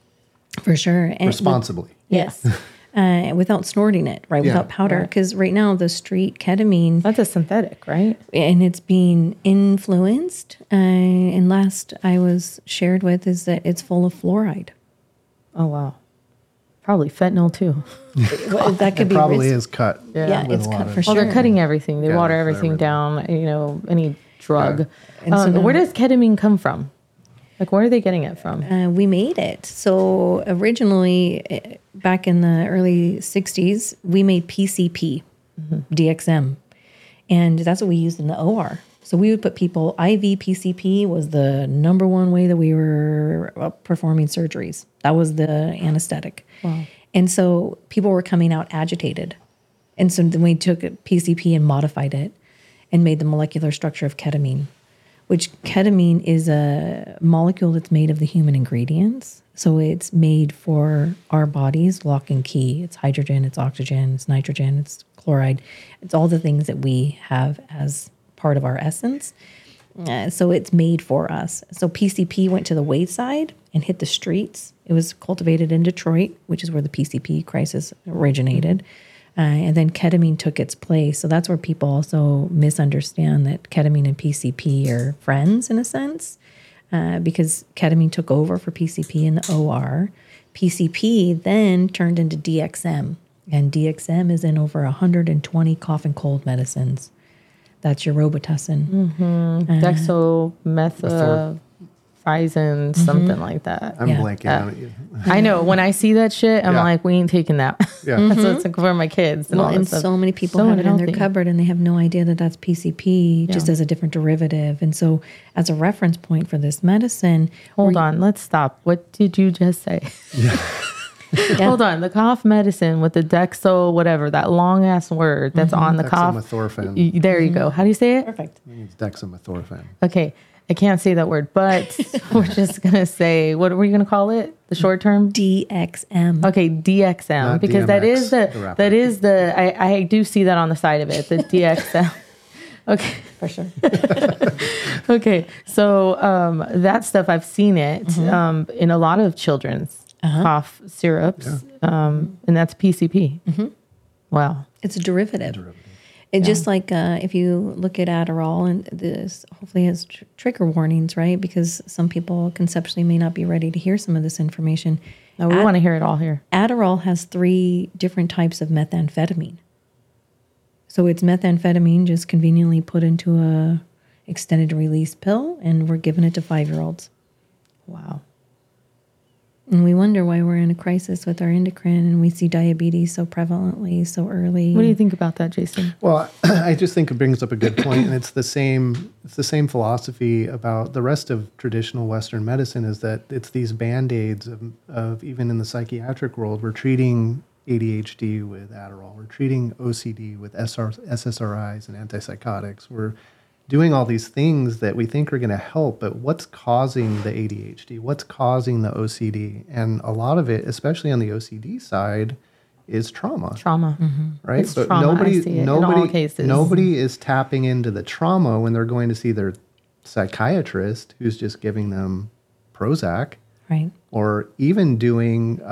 For sure. And responsibly. Yes. Without snorting it, right? Yeah. Without powder. Because right now, the street ketamine, That's a synthetic, right? and it's being influenced. And last I was shared with is that it's full of fluoride. Oh, wow. Probably fentanyl, too. That could It be probably risk- is cut. Yeah, with it's a lot cut of- for sure. Well, they're cutting everything. They Yeah, water they cut everything everything. down, any drug. And so now- Where does ketamine come from? Like, where are they getting it from? We made it. So originally, back in the early 60s, we made PCP, DXM. And that's what we used in the OR. So we would put people, IV PCP was the number one way that we were performing surgeries. That was the anesthetic. Wow. And so people were coming out agitated. And so then we took PCP and modified it and made the molecular structure of ketamine, which ketamine is a molecule that's made of the human ingredients. So it's made for our bodies, lock and key. It's hydrogen, it's oxygen, it's nitrogen, it's chloride. It's all the things that we have as part of our essence. So it's made for us. So PCP went to the wayside and hit the streets. It was cultivated in Detroit, which is where the PCP crisis originated. And then ketamine took its place. So that's where people also misunderstand that ketamine and PCP are friends in a sense, because ketamine took over for PCP in the OR. PCP then turned into DXM, and DXM is in over 120 cough and cold medicines. That's your Robitussin. Dexamethasone, something like that. I'm Yeah. blanking on it. I know. When I see that shit, I'm Yeah. like, we ain't taking that. Yeah. That's what's like for my kids. And Well, all that and stuff. so many people So have it in their unhealthy. cupboard and they have no idea that that's PCP, just Yeah. as a different derivative. And so, as a reference point for this medicine, Hold on. Let's stop. What did you just say? Hold on. The cough medicine with the Dexo, whatever, that long ass word that's on the cough. Dexamethorphan. There you go. How do you say it? Perfect. I think it's dexamethorphan. Okay. I can't say that word, but we're just going to say, what are we going to call it? The short term? DXM. Okay, DXM. Not because DMX, that is the I do see that on the side of it, the DXM. Okay. For sure. Okay. So that stuff, I've seen it in a lot of children's cough syrups, and that's PCP. Wow. It's a derivative. It's just like if you look at Adderall, and this hopefully has trigger warnings, right? Because some people conceptually may not be ready to hear some of this information. No, we want to hear it all here. Adderall has 3 different types of methamphetamine. So it's methamphetamine just conveniently put into a extended release pill, and we're giving it to 5-year-olds. Wow. And we wonder why we're in a crisis with our endocrine, and we see diabetes so prevalently, so early. What do you think about that, Jason? Well, I just think it brings up a good point, and it's the same philosophy about the rest of traditional Western medicine, is that it's these band-aids of even in the psychiatric world, we're treating ADHD with Adderall, we're treating OCD with SSRIs and antipsychotics, we're doing all these things that we think are going to help, but what's causing the ADHD? What's causing the OCD? And a lot of it, especially on the OCD side, is trauma. Trauma. Right? It's trauma. I see it in all cases. Nobody is tapping into the trauma when they're going to see their psychiatrist who's just giving them Prozac. Right. Or even doing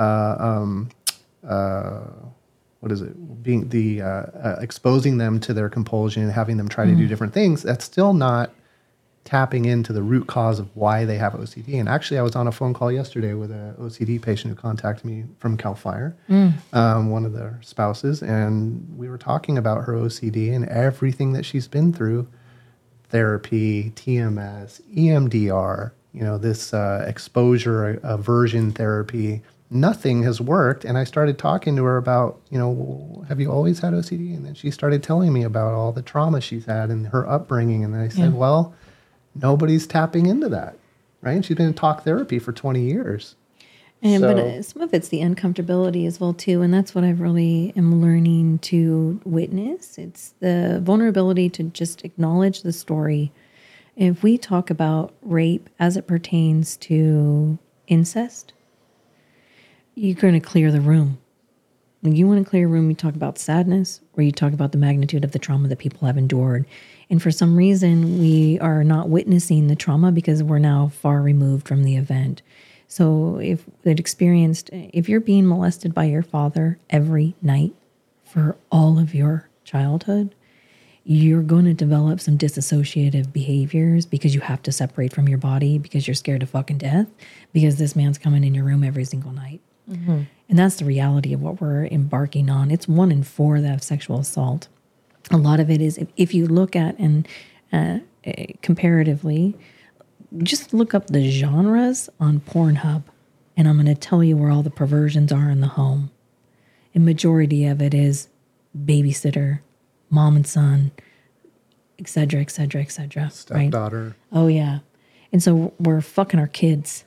what is it? Being the exposing them to their compulsion and having them try to do different things. That's still not tapping into the root cause of why they have OCD. And actually, I was on a phone call yesterday with an OCD patient who contacted me from Cal Fire, one of their spouses, and we were talking about her OCD and everything that she's been through: therapy, TMS, EMDR. This exposure aversion therapy. Nothing has worked. And I started talking to her about, have you always had OCD? And then she started telling me about all the trauma she's had and her upbringing. And I said, well, nobody's tapping into that, right? She's been in talk therapy for 20 years. But some of it's the uncomfortability as well, too. And that's what I really am learning to witness. It's the vulnerability to just acknowledge the story. If we talk about rape as it pertains to incest, you're going to clear the room. When you want to clear a room, you talk about sadness, or you talk about the magnitude of the trauma that people have endured. And for some reason, we are not witnessing the trauma because we're now far removed from the event. So if you're being molested by your father every night for all of your childhood, you're going to develop some dissociative behaviors because you have to separate from your body because you're scared to fucking death because this man's coming in your room every single night. And that's the reality of what we're embarking on. It's 1 in 4 that have sexual assault. A lot of it is, if you look at and comparatively, just look up the genres on Pornhub, and I'm going to tell you where all the perversions are in the home. A majority of it is babysitter, mom and son, et cetera, et cetera, et cetera. Stepdaughter. Right? Oh, yeah. And so we're fucking our kids.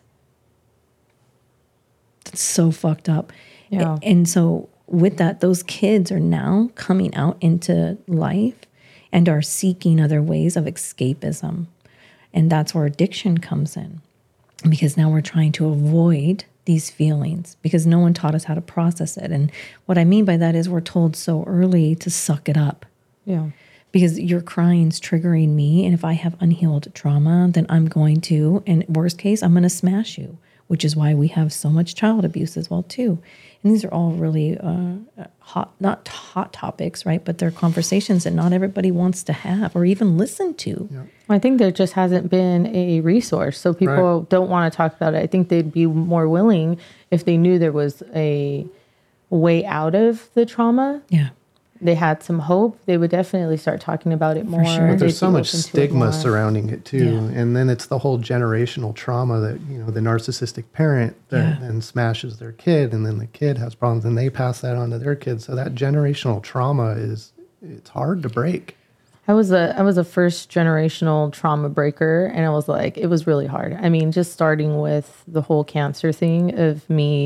That's so fucked up. Yeah. And so with that, those kids are now coming out into life and are seeking other ways of escapism. And that's where addiction comes in. Because now we're trying to avoid these feelings because no one taught us how to process it. And what I mean by that is we're told so early to suck it up. Yeah. Because your crying's triggering me. And if I have unhealed trauma, then I'm going to, and worst case, I'm going to smash you, which is why we have so much child abuse as well, too. And these are all really not hot topics, right? But they're conversations that not everybody wants to have or even listen to. Yeah. I think there just hasn't been a resource. So people don't want to talk about it. I think they'd be more willing if they knew there was a way out of the trauma. Yeah. They had some hope. They would definitely start talking about it more. sure. But there's They'd so be much open to it stigma more. surrounding it too. Yeah. And then it's the whole generational trauma that, the narcissistic parent that then smashes their kid, and then the kid has problems and they pass that on to their kids. So that generational trauma it's hard to break. I was a first generational trauma breaker, and it was really hard. I mean, just starting with the whole cancer thing of me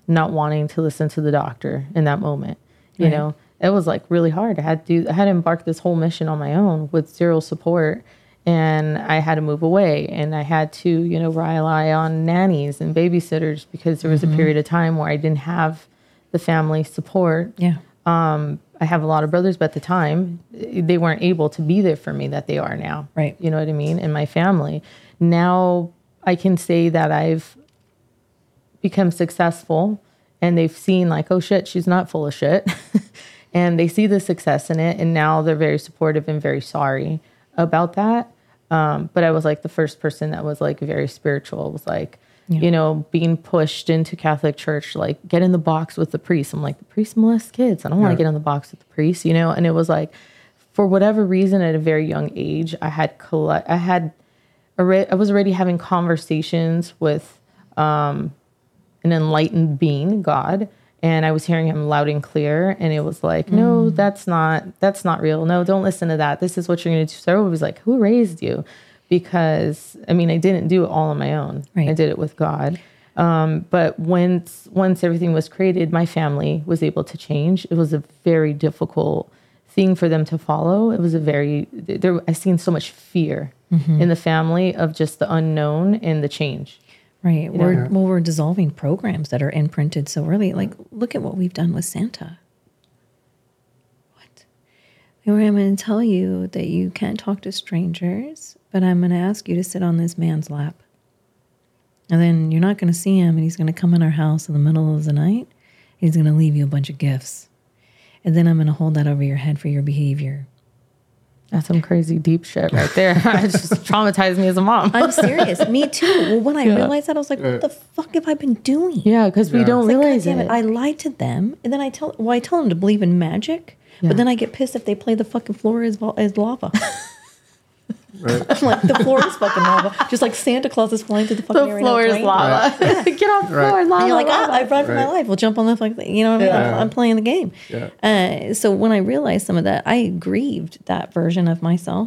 not wanting to listen to the doctor in that moment. You know, it was like really hard. I had to embark this whole mission on my own with zero support, and I had to move away, and I had to, you know, rely on nannies and babysitters because there was a period of time where I didn't have the family support. Yeah. I have a lot of brothers, but at the time they weren't able to be there for me that they are now. Right. You know what I mean? And my family. Now I can say that I've become successful and they've seen like, oh shit, she's not full of shit. And they see the success in it. And now they're very supportive and very sorry about that. But I was like the first person that was like very spiritual. It was like, you know, being pushed into Catholic church, like get in the box with the priest. I'm like, the priest molests kids. I don't want to get in the box with the priest, you know? And it was like, for whatever reason, at a very young age, I was already having conversations with an enlightened being, God, and I was hearing him loud and clear. And it was like, no, that's not real. No, don't listen to that. This is what you're going to do. So everyone was like, who raised you? Because I mean, I didn't do it all on my own. Right. I did it with God. But once everything was created, my family was able to change. It was a very difficult thing for them to follow. It was I seen so much fear in the family of just the unknown and the change. Right. We're dissolving programs that are imprinted so early. Like, look at what we've done with Santa. What? I'm going to tell you that you can't talk to strangers, but I'm going to ask you to sit on this man's lap. And then you're not going to see him, and he's going to come in our house in the middle of the night. He's going to leave you a bunch of gifts. And then I'm going to hold that over your head for your behavior. That's some crazy deep shit right there. It just traumatized me as a mom. I'm serious. Me too. Well, when I realized that, I was like, what the fuck have I been doing? Yeah, because we don't realize God damn it. I lied to them. And then I tell them to believe in magic. Yeah. But then I get pissed if they play the fucking floor as lava. Right. I'm like, the floor is fucking lava. Just like Santa Claus is flying through the fucking air. The floor is lava. Get off the floor, lava. And you're like, lava. I've run for my life. We'll jump on the fucking thing. You know what I mean? I'm playing the game. Yeah. So when I realized some of that, I grieved that version of myself.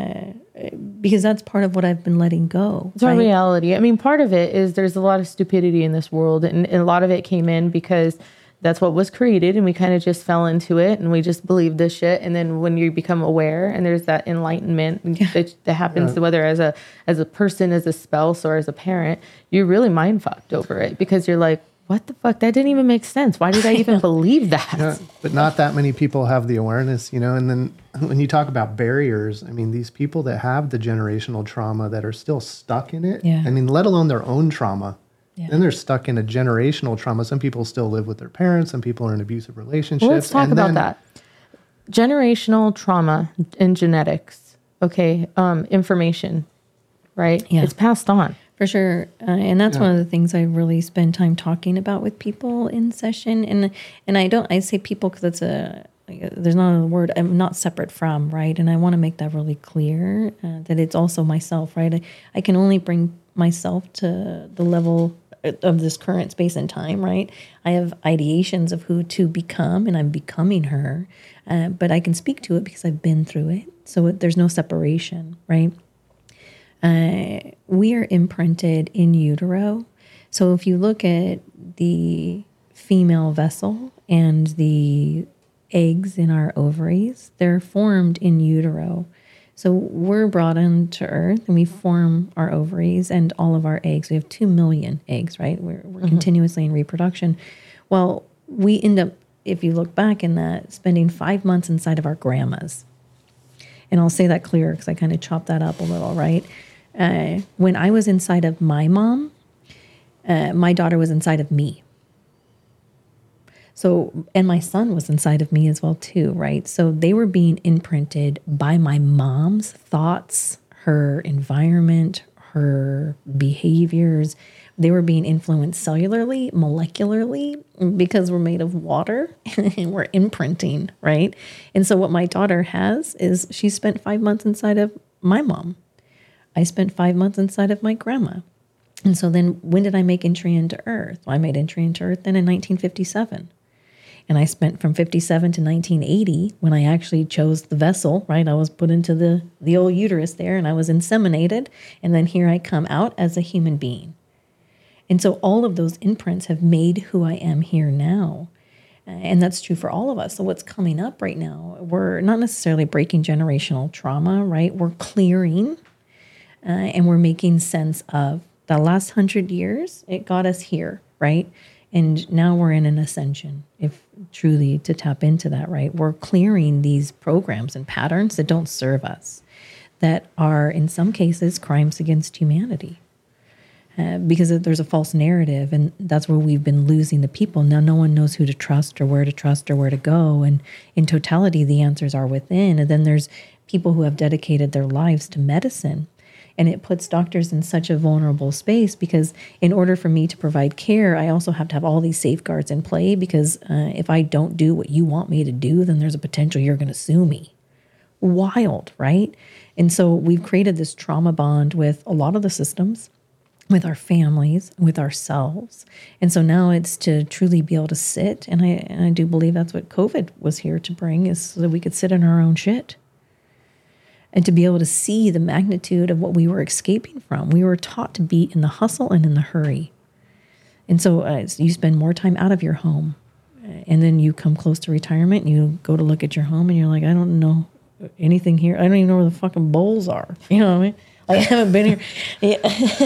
Because that's part of what I've been letting go. It's our reality. I mean, part of it is there's a lot of stupidity in this world, and a lot of it came in because that's what was created, and we kind of just fell into it, and we just believed this shit. And then when you become aware, and there's that enlightenment that happens, whether as a person, as a spouse, or as a parent, you're really mind fucked over it because you're like, what the fuck? That didn't even make sense. Why did I even believe that? Yeah, but not that many people have the awareness, you know. And then when you talk about barriers, I mean, these people that have the generational trauma that are still stuck in it, I mean, let alone their own trauma, then they're stuck in a generational trauma. Some people still live with their parents. Some people are in abusive relationships. Well, let's talk about that. Generational trauma and genetics, information, right? Yeah. It's passed on. For sure. And that's one of the things I really spend time talking about with people in session. And I say people because there's not a word, I'm not separate from, right? And I want to make that really clear that it's also myself, right? I can only bring myself to the level of this current space and time, right? I have ideations of who to become, and I'm becoming her. But I can speak to it because I've been through it. So there's no separation, right? We are imprinted in utero. So if you look at the female vessel and the eggs in our ovaries, they're formed in utero. So we're brought into earth and we form our ovaries and all of our eggs. We have 2 million eggs, right? We're continuously in reproduction. Well, we end up, if you look back in that, spending 5 months inside of our grandmas. And I'll say that clear because I kind of chopped that up a little, right? When I was inside of my mom, my daughter was inside of me. So, and my son was inside of me as well too, right? So they were being imprinted by my mom's thoughts, her environment, her behaviors. They were being influenced cellularly, molecularly, because we're made of water and we're imprinting, right? And so what my daughter has is she spent 5 months inside of my mom. I spent 5 months inside of my grandma. And so then when did I make entry into earth? Well, I made entry into earth then in 1957. And I spent from 57 to 1980 when I actually chose the vessel, right? I was put into the old uterus there and I was inseminated. And then here I come out as a human being. And so all of those imprints have made who I am here now. And that's true for all of us. So what's coming up right now, we're not necessarily breaking generational trauma, right? We're clearing and we're making sense of the last 100 years. It got us here, right? And now we're in an ascension, if truly to tap into that, right? We're clearing these programs and patterns that don't serve us, that are in some cases crimes against humanity. Because there's a false narrative, and that's where we've been losing the people. Now no one knows who to trust or where to go. And in totality, the answers are within. And then there's people who have dedicated their lives to medicine. And it puts doctors in such a vulnerable space because in order for me to provide care, I also have to have all these safeguards in play because if I don't do what you want me to do, then there's a potential you're going to sue me. Wild, right? And so we've created this trauma bond with a lot of the systems, with our families, with ourselves. And so now it's to truly be able to sit. And I do believe that's what COVID was here to bring, is so that we could sit in our own shit. And to be able to see the magnitude of what we were escaping from. We were taught to be in the hustle and in the hurry. And so you spend more time out of your home. And then you come close to retirement and you go to look at your home and you're like, I don't know anything here. I don't even know where the fucking bowls are. You know what I mean? Like, I haven't been here. Yeah.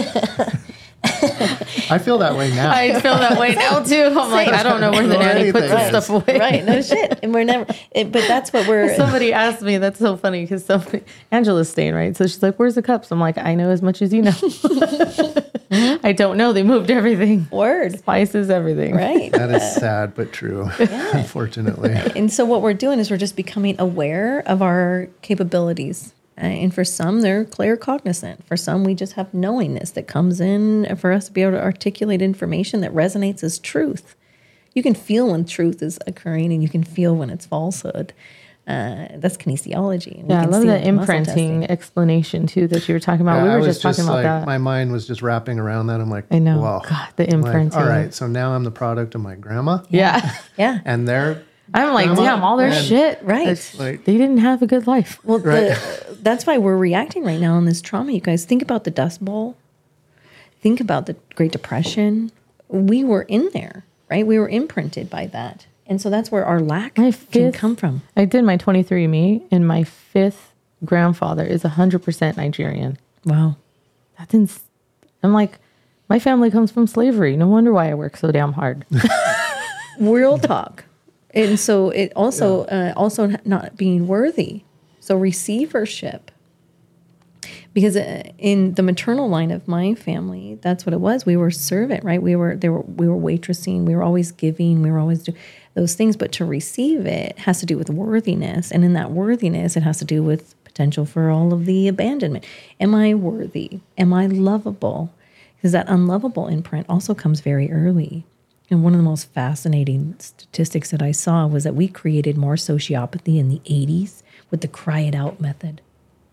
I feel that way now. I feel that way now too. I'm like, I don't know where the nanny puts the stuff away. Right, no shit. And we're never, but that's what we're. Somebody asked me, that's so funny because Angela's staying, right? So she's like, where's the cups? I'm like, I know as much as you know. I don't know. They moved everything. Word. Spices, everything. Right. That is sad, but true, unfortunately. And so what we're doing is we're just becoming aware of our capabilities. And for some, they're claircognizant. For some, we just have knowingness that comes in for us to be able to articulate information that resonates as truth. You can feel when truth is occurring and you can feel when it's falsehood. That's kinesiology. And yeah, I love the imprinting explanation too that you were talking about. Yeah, we were just talking about that. My mind was just wrapping around that. I'm like, I know. Whoa. God, the imprinting. Like, all right, so now I'm the product of my grandma. Yeah. Yeah. And they're I'm like, damn, all their shit. Right. It's like, they didn't have a good life. Well, that's why we're reacting right now on this trauma, you guys. Think about the Dust Bowl. Think about the Great Depression. We were in there, right? We were imprinted by that. And so that's where our lack can come from. I did my 23andMe, and my fifth grandfather is 100% Nigerian. Wow. I'm like, my family comes from slavery. No wonder why I work so damn hard. Real talk. And so it also, also not being worthy. So receivership. Because in the maternal line of my family, that's what it was. We were servant, right? We were waitressing. We were always giving. We were always doing those things. But to receive it has to do with worthiness. And in that worthiness, it has to do with potential for all of the abandonment. Am I worthy? Am I lovable? Because that unlovable imprint also comes very early. And one of the most fascinating statistics that I saw was that we created more sociopathy in the 80s with the cry it out method.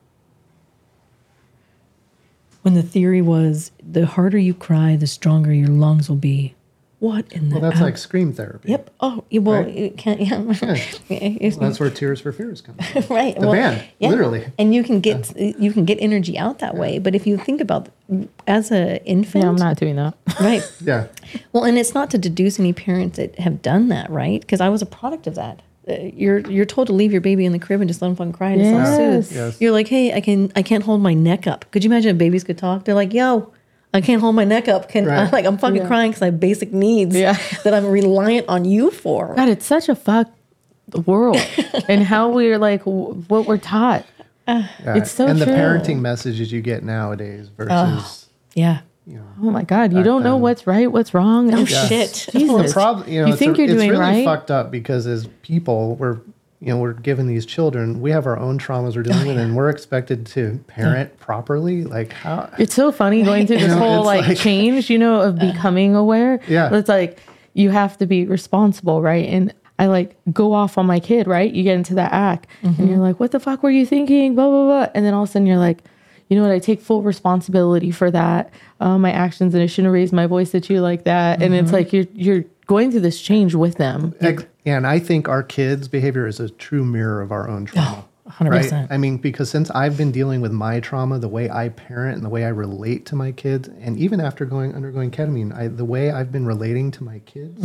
When the theory was, the harder you cry, the stronger your lungs will be. What in the... Well, that's like scream therapy. Yep. Oh, well, right? It can't... Yeah. Well, that's where Tears for Fears comes from. Right. The band, literally. And you can get energy out that way. But if you think about as an infant... Yeah, I'm not doing that. Right. Yeah. Well, and it's not to deduce any parents that have done that, right? Because I was a product of that. You're told to leave your baby in the crib and just let them fucking cry and self-soothe. Yes. You're like, hey, I can't hold my neck up. Could you imagine if babies could talk? They're like, yo, I can't hold my neck up. I'm fucking crying because I have basic needs that I'm reliant on you for. God, it's such a fucked world and how we're like, what we're taught. It's so and true. the parenting messages you get nowadays versus... Yeah. Oh my God, you don't know what's right, what's wrong. Oh shit. Jesus. The problem, you think you're doing it's really right? fucked up because as people, we're given these children, we have our own traumas we're dealing with, and we're expected to parent properly. Like how? It's so funny going through this whole like change, of becoming aware. Yeah. It's like you have to be responsible, right? And I like go off on my kid, right? You get into that act, and you're like, "What the fuck were you thinking?" Blah blah blah, and then all of a sudden you're like, you know what? I take full responsibility for that, my actions, and I shouldn't have raised my voice at you like that. And it's like you're going through this change with them. And I think our kids' behavior is a true mirror of our own trauma. 100%. Right? I mean, because since I've been dealing with my trauma, the way I parent and the way I relate to my kids, and even after undergoing ketamine, the way I've been relating to my kids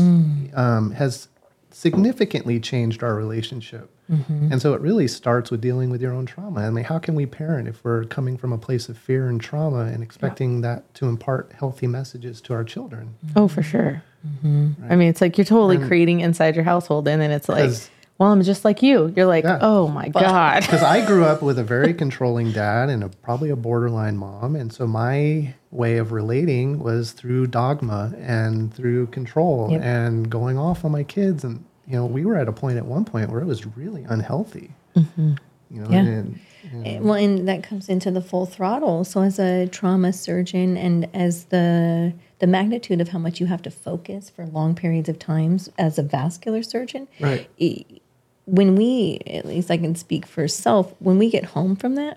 has significantly changed our relationship. And so it really starts with dealing with your own trauma. I mean, how can we parent if we're coming from a place of fear and trauma and expecting that to impart healthy messages to our children? Oh, for sure. Right. I mean, it's like you're totally creating inside your household, and then it's like, well, I'm just like you. You're like, oh my God. Because I grew up with a very controlling dad and probably a borderline mom. And so my way of relating was through dogma and through control and going off on my kids. And, you know, we were at a point at one point where it was really unhealthy. You know, Well, and that comes into the full throttle. So as a trauma surgeon and as the magnitude of how much you have to focus for long periods of times as a vascular surgeon, right. When we, at least I can speak for self, when we get home from that,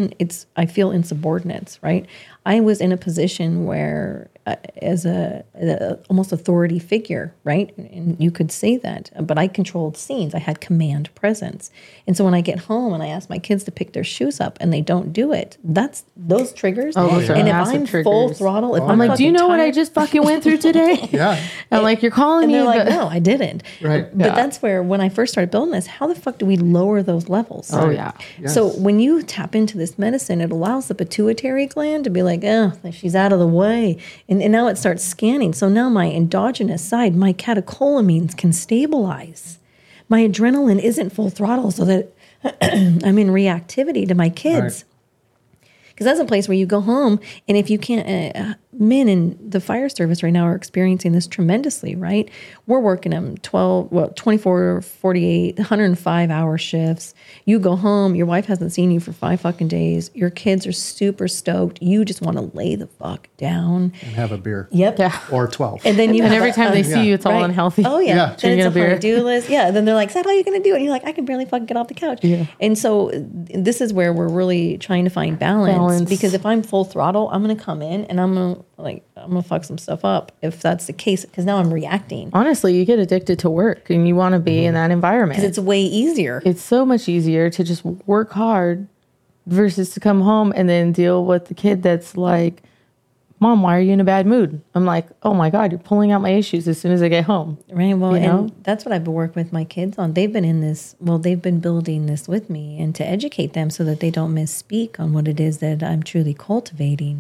I feel insubordinates, right? I was in a position where as a almost authority figure, right? And you could say that, but I controlled scenes. I had command presence. And so when I get home and I ask my kids to pick their shoes up and they don't do it, that's those triggers. Oh, those are and if massive I'm triggers. full throttle, if I'm like, do you know what I tired, just fucking went through today? I'm like, you're calling and me. they're like, no, I didn't. Right. But that's where, when I first started building this, how the fuck do we lower those levels? Oh, yeah. Yes. So when you tap into this medicine, it allows the pituitary gland to be like, oh, she's out of the way. And now it starts scanning. So now my endogenous side, my catecholamines can stabilize. My adrenaline isn't full throttle so that I'm in reactivity to my kids. Because that's a place where you go home, and if you can't, men in the fire service right now are experiencing this tremendously, right? We're working them 24, 48, 105-hour shifts. You go home, your wife hasn't seen you for 5 fucking days. Your kids are super stoked. You just want to lay the fuck down. And have a beer. Yep. Yeah. Or 12. And then you And have every time they see you, it's all unhealthy. Oh, yeah. Yeah. Then it's a Drinking a beer. honey-do list. Yeah. Then they're like, is that all you're going to do? And you're like, I can barely fucking get off the couch. Yeah. And so this is where we're really trying to find balance. Because if I'm full throttle, I'm going to come in and I'm going to fuck some stuff up if that's the case. Because now I'm reacting. Honestly, you get addicted to work and you want to be in that environment. Because it's way easier. It's so much easier to just work hard versus to come home and then deal with the kid that's like, Mom, why are you in a bad mood? I'm like, oh my God, you're pulling out my issues as soon as I get home. Right. Well, You know? and that's what I've been working with my kids on. They've been building this with me and to educate them so that they don't misspeak on what it is that I'm truly cultivating.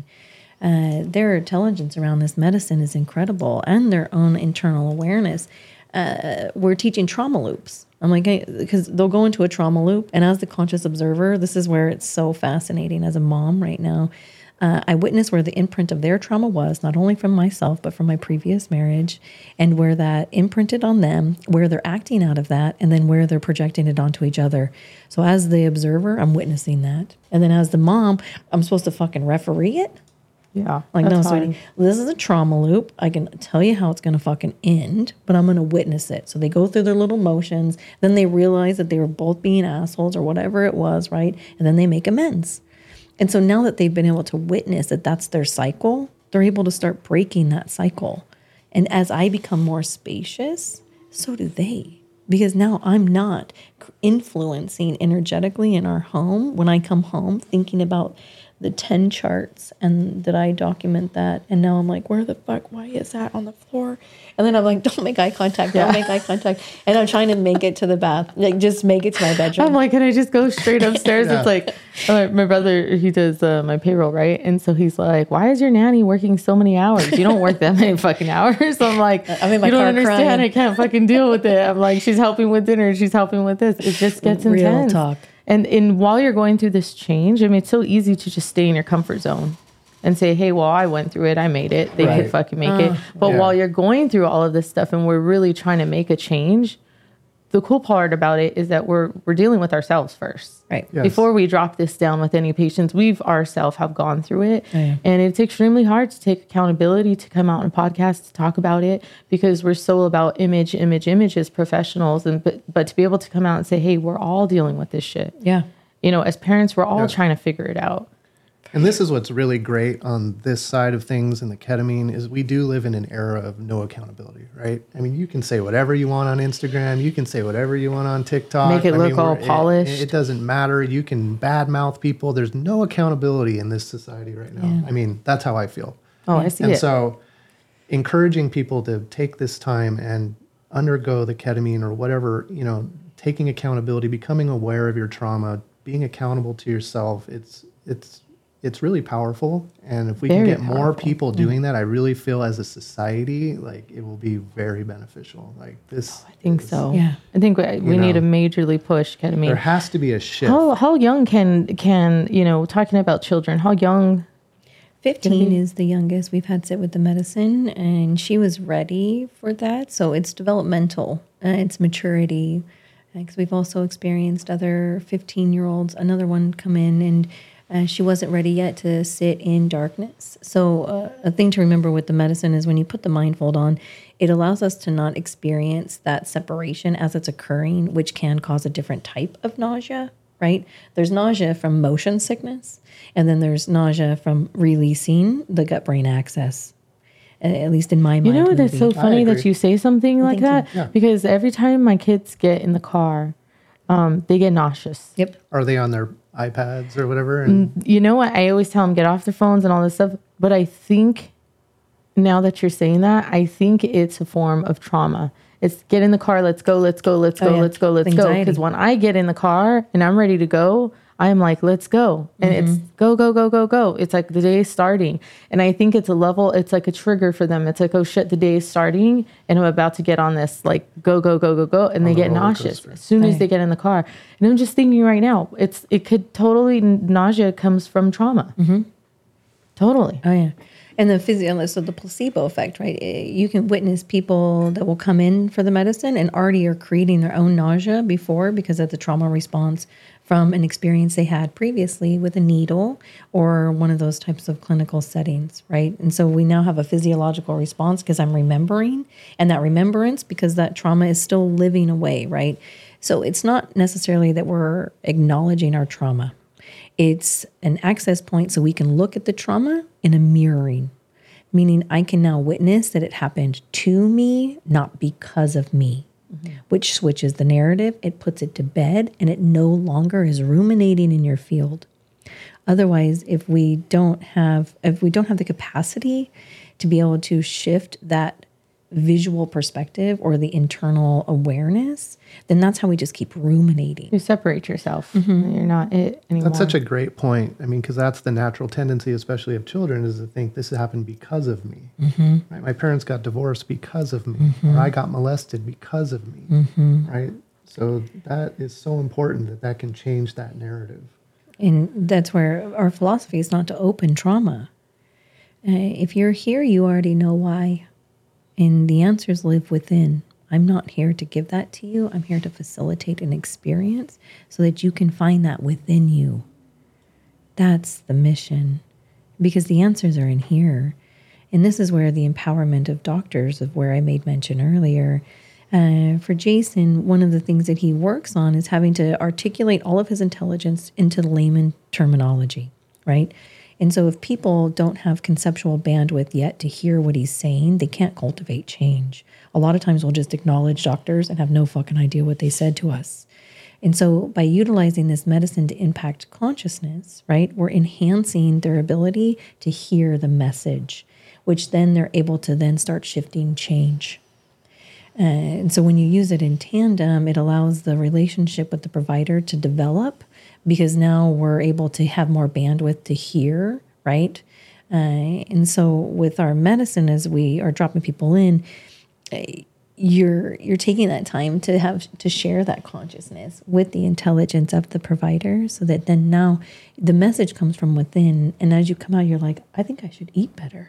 Their intelligence around this medicine is incredible, and their own internal awareness. We're teaching trauma loops. I'm like, because they'll go into a trauma loop, and as the conscious observer, this is where it's so fascinating as a mom right now. I witness where the imprint of their trauma was, not only from myself, but from my previous marriage, and where that imprinted on them, where they're acting out of that, and then where they're projecting it onto each other. So as the observer, I'm witnessing that. And then as the mom, I'm supposed to fucking referee it. Yeah. Like, no, that's sweetie, hard. this is a trauma loop. I can tell you how it's going to fucking end, but I'm going to witness it. So they go through their little motions. Then they realize that they were both being assholes or whatever it was, right? And then they make amends. And so now that they've been able to witness that that's their cycle, they're able to start breaking that cycle. And as I become more spacious, so do they. Because now I'm not influencing energetically in our home when I come home thinking about the 10 charts and did I document that? And now I'm like, where the fuck? Why is that on the floor? And then I'm like, don't make eye contact. Don't make eye contact. And I'm trying to make it to the bath. Like, just make it to my bedroom. I'm like, can I just go straight upstairs? It's like, my brother, he does my payroll, right? And so he's like, why is your nanny working so many hours? You don't work that many fucking hours. So I'm like, I'm in my you don't car understand. crying. I can't fucking deal with it. I'm like, she's helping with dinner. She's helping with this. It just gets Real intense. talk. And while you're going through this change, I mean, it's so easy to just stay in your comfort zone and say, hey, well, I went through it. I made it. They could fucking make it. But while you're going through all of this stuff and we're really trying to make a change, the cool part about it is that we're dealing with ourselves first. Right. Yes. Before we drop this down with any patients, we've ourselves have gone through it. Yeah. And it's extremely hard to take accountability, to come out in podcasts, to talk about it, because we're so about image as professionals. But to be able to come out and say, hey, we're all dealing with this shit. Yeah. You know, as parents, we're all trying to figure it out. And this is what's really great on this side of things in the ketamine is we do live in an era of no accountability, right? I mean, you can say whatever you want on Instagram. You can say whatever you want on TikTok. Make it look all polished. It doesn't matter. You can badmouth people. There's no accountability in this society right now. Yeah. I mean, that's how I feel. Oh, I see And it. so encouraging people to take this time and undergo the ketamine or whatever, taking accountability, becoming aware of your trauma, being accountable to yourself, it's really powerful. And if we Very can get more powerful. people doing that, I really feel as a society, like it will be very beneficial. Like this, I think so. Yeah. I think we need to majorly push ketamine. there has to be a shift. How young can talking about children? How young? 15 is the youngest we've had sit with the medicine, and she was ready for that. So it's developmental, it's maturity. Because we've also experienced other 15-year-olds, another one come in, and she wasn't ready yet to sit in darkness. So a thing to remember with the medicine is when you put the mindfold on, it allows us to not experience that separation as it's occurring, which can cause a different type of nausea, right? There's nausea from motion sickness, and then there's nausea from releasing the gut-brain axis. At least in my mind. You know, that's so funny that agree. you say something like that Yeah. because every time my kids get in the car, they get nauseous. Yep. Are they on their iPads or whatever? And You know what? I always tell them get off their phones and all this stuff. But I think now that you're saying that, I think it's a form of trauma. It's get in the car. Let's go. Let's go. Let's go. yeah. Let's go. Let's go. Anxiety. Because when I get in the car and I'm ready to go, I'm like, let's go. And it's go, go, go, go, go. It's like the day is starting. And I think it's a level, it's like a trigger for them. It's like, oh shit, the day is starting and I'm about to get on this, like go, go, go, go, go. And they the get roller nauseous coaster. as soon as Right. they get in the car. And I'm just thinking right now, it could totally, nausea comes from trauma. Totally. Oh yeah, and the so the placebo effect, right? You can witness people that will come in for the medicine and already are creating their own nausea before because of the trauma response from an experience they had previously with a needle or one of those types of clinical settings, right? And so we now have a physiological response because I'm remembering, and that remembrance because that trauma is still living away, right? So it's not necessarily that we're acknowledging our trauma. It's an access point so we can look at the trauma in a mirroring, meaning I can now witness that it happened to me, not because of me, which switches the narrative. It puts it to bed and it no longer is ruminating in your field. Otherwise, if we don't have the capacity to be able to shift that visual perspective or the internal awareness, then that's how we just keep ruminating. You separate yourself. You're not it anymore. that's such a great point. I mean, because that's the natural tendency, especially of children, is to think this happened because of me. Right? My parents got divorced because of me, or I got molested because of me. Right? So that is so important that can change that narrative. And that's where our philosophy is not to open trauma. If you're here, you already know why. And the answers live within. I'm not here to give that to you. I'm here to facilitate an experience so that you can find that within you. That's the mission. Because the answers are in here. And this is where the empowerment of doctors, of where I made mention earlier, for Jason, one of the things that he works on is having to articulate all of his intelligence into layman terminology, right? And so if people don't have conceptual bandwidth yet to hear what he's saying, they can't cultivate change. A lot of times we'll just acknowledge doctors and have no fucking idea what they said to us. And so by utilizing this medicine to impact consciousness, right, we're enhancing their ability to hear the message, which then they're able to then start shifting change. And so when you use it in tandem, it allows the relationship with the provider to develop because now we're able to have more bandwidth to hear, right? And so with our medicine, as we are dropping people in, you're taking that time to have to share that consciousness with the intelligence of the provider so that then now the message comes from within. And as you come out, you're like, I think I should eat better.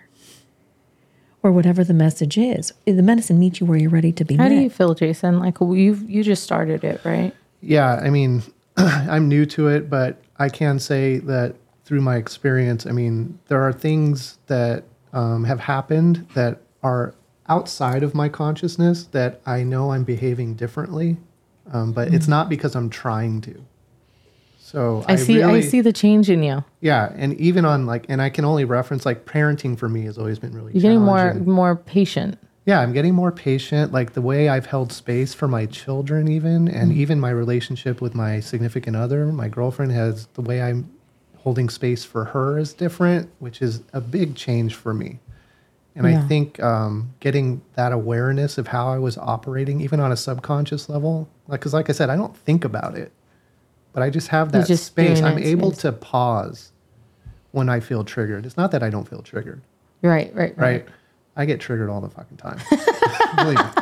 Or whatever the message is. The medicine meets you where you're ready to be How met. do you feel, Jason? Like you just started it, right? Yeah, I mean, I'm new to it, but I can say that through my experience, I mean, there are things that have happened that are outside of my consciousness that I know I'm behaving differently, but it's not because I'm trying to. So I see the change in you. Yeah, and even on like, and I can only reference like parenting for me has always been really You're getting challenging. more patient. Yeah, I'm getting more patient. Like the way I've held space for my children, and even my relationship with my significant other, my girlfriend, has the way I'm holding space for her is different, which is a big change for me. And I think getting that awareness of how I was operating, even on a subconscious level, because like I said, I don't think about it, but I just have that space. I'm able to pause when I feel triggered. It's not that I don't feel triggered. Right. I get triggered all the fucking time. Believe me.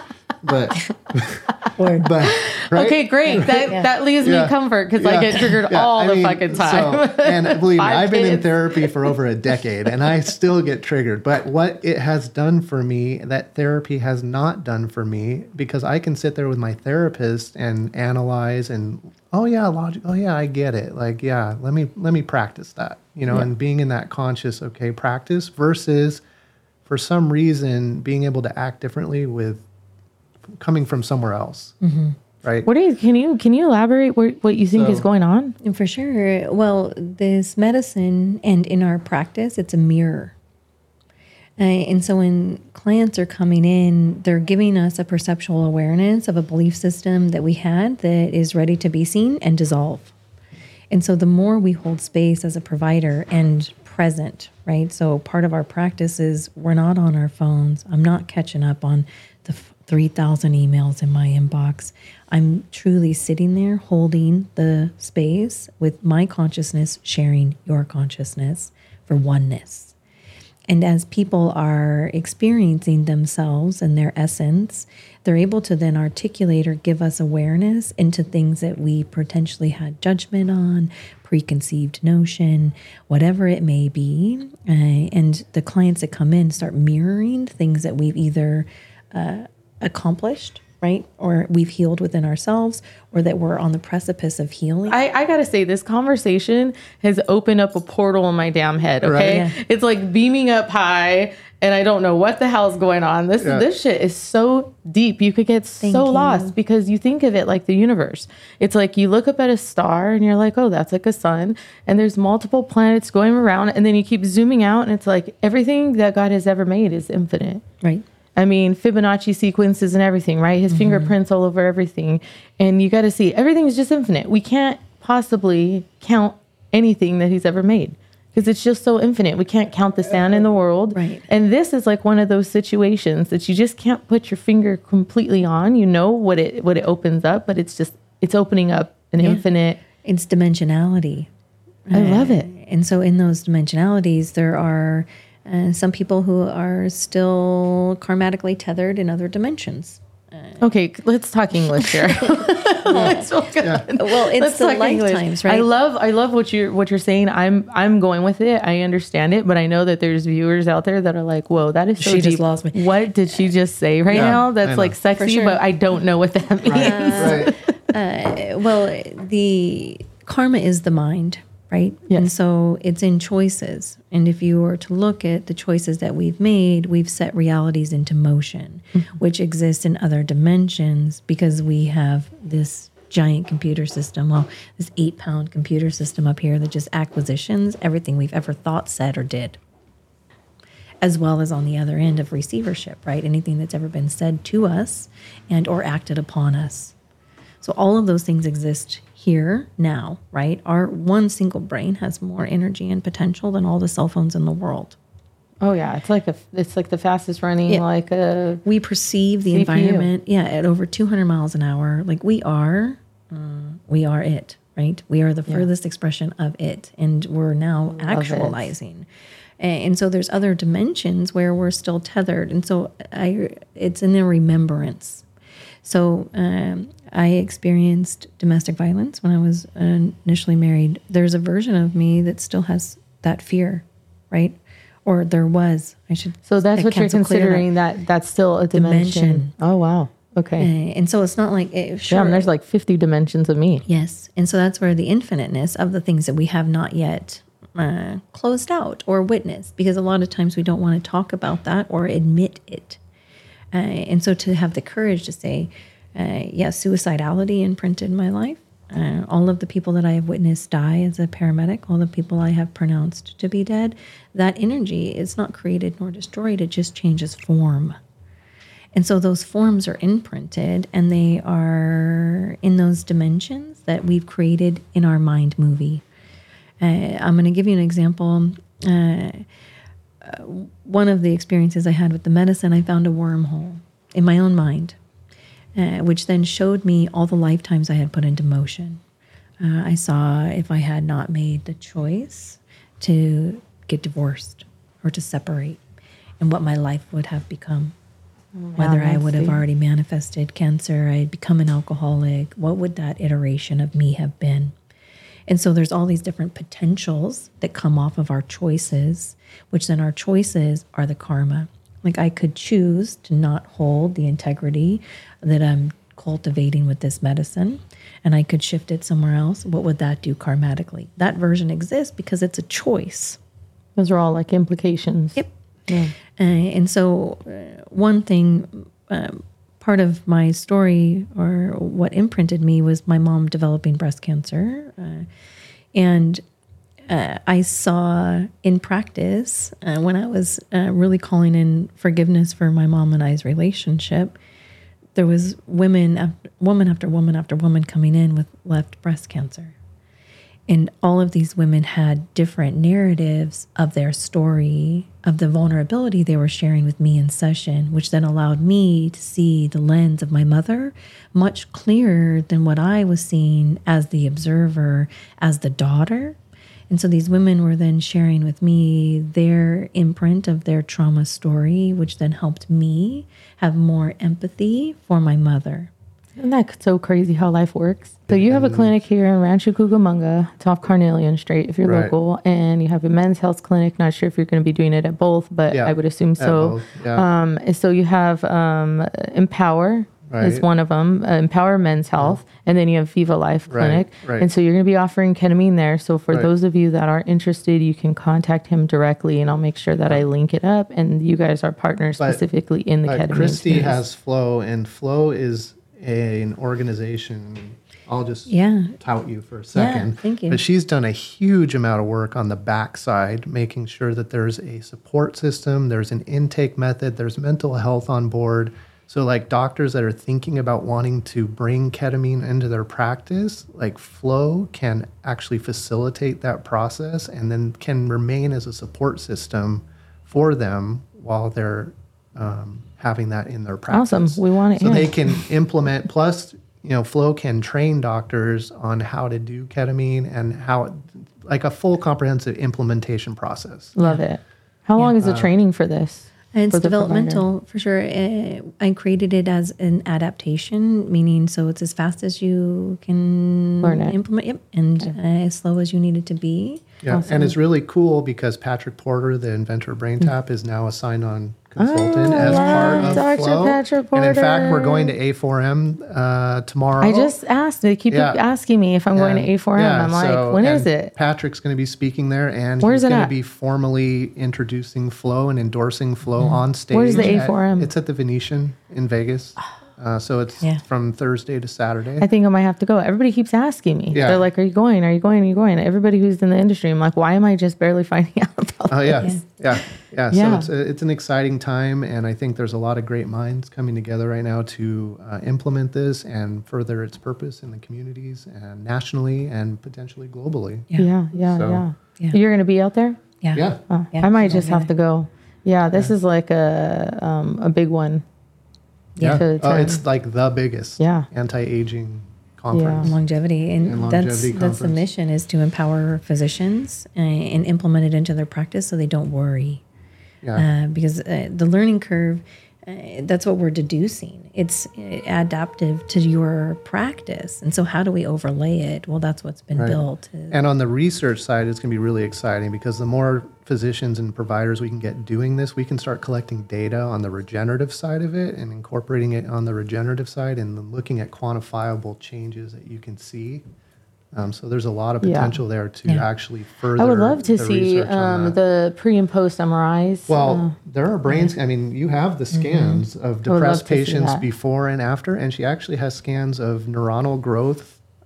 But right? Okay, great. That leaves me comfort because I get triggered all the fucking time. So, and believe me, I've been in kids. therapy for over a decade and I still get triggered. But what it has done for me, that therapy has not done for me, because I can sit there with my therapist and analyze and, logic. Oh yeah, I get it. Like, yeah, let me practice that, and being in that conscious, practice versus for some reason being able to act differently with coming from somewhere else. Mm-hmm. Right. Can you elaborate what you think is going on? And for sure. Well, this medicine and in our practice, it's a mirror. And so when clients are coming in, they're giving us a perceptual awareness of a belief system that we had that is ready to be seen and dissolve. And so the more we hold space as a provider and present, right? So part of our practice is we're not on our phones. I'm not catching up on the 3,000 emails in my inbox. I'm truly sitting there holding the space with my consciousness, sharing your consciousness for oneness. And as people are experiencing themselves and their essence, they're able to then articulate or give us awareness into things that we potentially had judgment on, preconceived notion, whatever it may be. And the clients that come in start mirroring things that we've either accomplished, right? Or we've healed within ourselves, or that we're on the precipice of healing. I gotta say, this conversation has opened up a portal in my damn head. Okay, Right? Yeah. It's like beaming up high, and I don't know what the hell's going on. This shit is so deep. You could get Thank so you. lost because you think of it like the universe. It's like you look up at a star and you're like, oh, that's like a sun, and there's multiple planets going around, and then you keep zooming out, and it's like everything that God has ever made is infinite. Right. I mean, Fibonacci sequences and everything, right? His fingerprints all over everything. And you got to see, everything is just infinite. We can't possibly count anything that he's ever made because it's just so infinite. We can't count the sand in the world. Right. And this is like one of those situations that you just can't put your finger completely on. You know what it opens up, but it's opening up an infinite. It's dimensionality. I love it. And so in those dimensionalities, there are some people who are still karmatically tethered in other dimensions. Okay, let's talk English here. Let's talk- Well, it's Let's the talk English. lifetimes, right? I love what you're saying. I'm going with it. I understand it, but I know that there's viewers out there that are like, "Whoa, that is so She deep. just lost me. What did she just say right Yeah, now? I That's know. like sexy, For sure. but I don't know what that means." Right. Well, the karma is the mind, right? Yes. And so it's in choices. And if you were to look at the choices that we've made, we've set realities into motion, which exist in other dimensions because we have this giant computer system. Well, this 8-pound computer system up here that just acquisitions everything we've ever thought, said, or did. As well as on the other end of receivership, right? Anything that's ever been said to us and or acted upon us. So all of those things exist here now, right? Our one single brain has more energy and potential than all the cell phones in the world. Oh yeah, it's like the fastest running like a We perceive the CPU. environment, at over 200 miles an hour. Like we are it, right? We are the furthest expression of it, and we're now actualizing. And so there's other dimensions where we're still tethered, and so it's in the remembrance. So I experienced domestic violence when I was initially married. There's a version of me that still has that fear, right? Or there was. So that's what you're cancel clear considering. That's still a dimension. Oh wow. Okay. And so it's not like Damn, there's like 50 dimensions of me. Yes. And so that's where the infiniteness of the things that we have not yet closed out or witnessed, because a lot of times we don't want to talk about that or admit it. And so to have the courage to say, suicidality imprinted my life, all of the people that I have witnessed die as a paramedic, all the people I have pronounced to be dead, that energy is not created nor destroyed. It just changes form. And so those forms are imprinted, and they are in those dimensions that we've created in our mind movie. I'm going to give you an example. One of the experiences I had with the medicine, I found a wormhole in my own mind, which then showed me all the lifetimes I had put into motion. I saw if I had not made the choice to get divorced or to separate, and what my life would have become. Whether I would have already manifested cancer, I had become an alcoholic, what would that iteration of me have been? And so there's all these different potentials that come off of our choices, which then our choices are the karma. Like I could choose to not hold the integrity that I'm cultivating with this medicine, and I could shift it somewhere else. What would that do karmatically? That version exists because it's a choice. Those are all like implications. Yep. Yeah. And so one thing, part of my story or what imprinted me was my mom developing breast cancer. And I saw in practice, when I was really calling in forgiveness for my mom and I's relationship, there was woman after woman after woman coming in with left breast cancer. And all of these women had different narratives of their story, of the vulnerability they were sharing with me in session, which then allowed me to see the lens of my mother much clearer than what I was seeing as the observer, as the daughter. And so these women were then sharing with me their imprint of their trauma story, which then helped me have more empathy for my mother. Isn't that so crazy how life works? So you have a clinic here in Rancho Cucamonga. It's off Carnelian Street if you're Right. local. And you have a men's health clinic. Not sure if you're going to be doing it at both, but Yeah, I would assume so. both, yeah. So you have Empower is Right. one of them, Empower Men's Health. And then you have Viva Life Clinic. right. And so you're going to be offering ketamine there. So for Right. those of you that are interested, you can contact him directly and I'll make sure that I link it up. And you guys are partners But- specifically in the ketamine Christy space. has Flow, and Flow is an organization. I'll just tout you for a second. thank you. But she's done a huge amount of work on the backside, making sure that there's a support system, there's an intake method, there's mental health on board. So like doctors that are thinking about wanting to bring ketamine into their practice, like Flow can actually facilitate that process and then can remain as a support system for them while they're having that in their practice. Awesome. We want it. So yeah. they can implement, plus, Flow can train doctors on how to do ketamine and how, like a full comprehensive implementation process. Love it. How long is the training for this? And for it's the developmental for sure. I created it as an adaptation, meaning so it's as fast as you can Learn it. implement, and as slow as you need it to be. Yeah, and it's really cool because Patrick Porter, the inventor of BrainTap, is now a sign-on consultant as part of Dr. Flow. Patrick And in fact, Porter. we're going to A4M tomorrow. I just asked. They keep Yeah. asking me if I'm going to And- A4M. yeah, I'm like, so- when and is it? Patrick's going to be speaking there, and Where's he's it going to at? be formally introducing Flow and endorsing Flow on stage. Where's the at- A4M? It's at the Venetian in Vegas. So it's Yeah. from Thursday to Saturday. I think I might have to go. Everybody keeps asking me. Yeah. They're like, are you going? Are you going? Are you going? Everybody who's in the industry, I'm like, why am I just barely finding out about Oh yeah, yeah. Yeah. So it's an exciting time, and I think there's a lot of great minds coming together right now to implement this and further its purpose in the communities and nationally and potentially globally. Yeah, So- Yeah. You're going to be out there? Yeah. Yeah. Oh, Yeah, I might we'll just be have to go. Yeah, this is like a big one. Yeah. to Oh, attend. it's like the biggest Yeah. anti-aging conference. Longevity, and, And that's longevity the conference. mission, is to empower physicians and implement it into their practice so they don't worry. Yeah. Because the learning curve, that's what we're deducing. It's adaptive to your practice. And so how do we overlay it? Well, that's what's been Right. built. And on the research side, it's going to be really exciting because the more physicians and providers we can get doing this, we can start collecting data on the regenerative side of it and incorporating it on the regenerative side and then looking at quantifiable changes that you can see. So there's a lot of Yeah. potential there to actually further. I would love to the see research on that. the pre and post MRIs. Well, there are brains. I mean, you have the scans of I would love depressed to see patients that. before and after, and she actually has scans of neuronal growth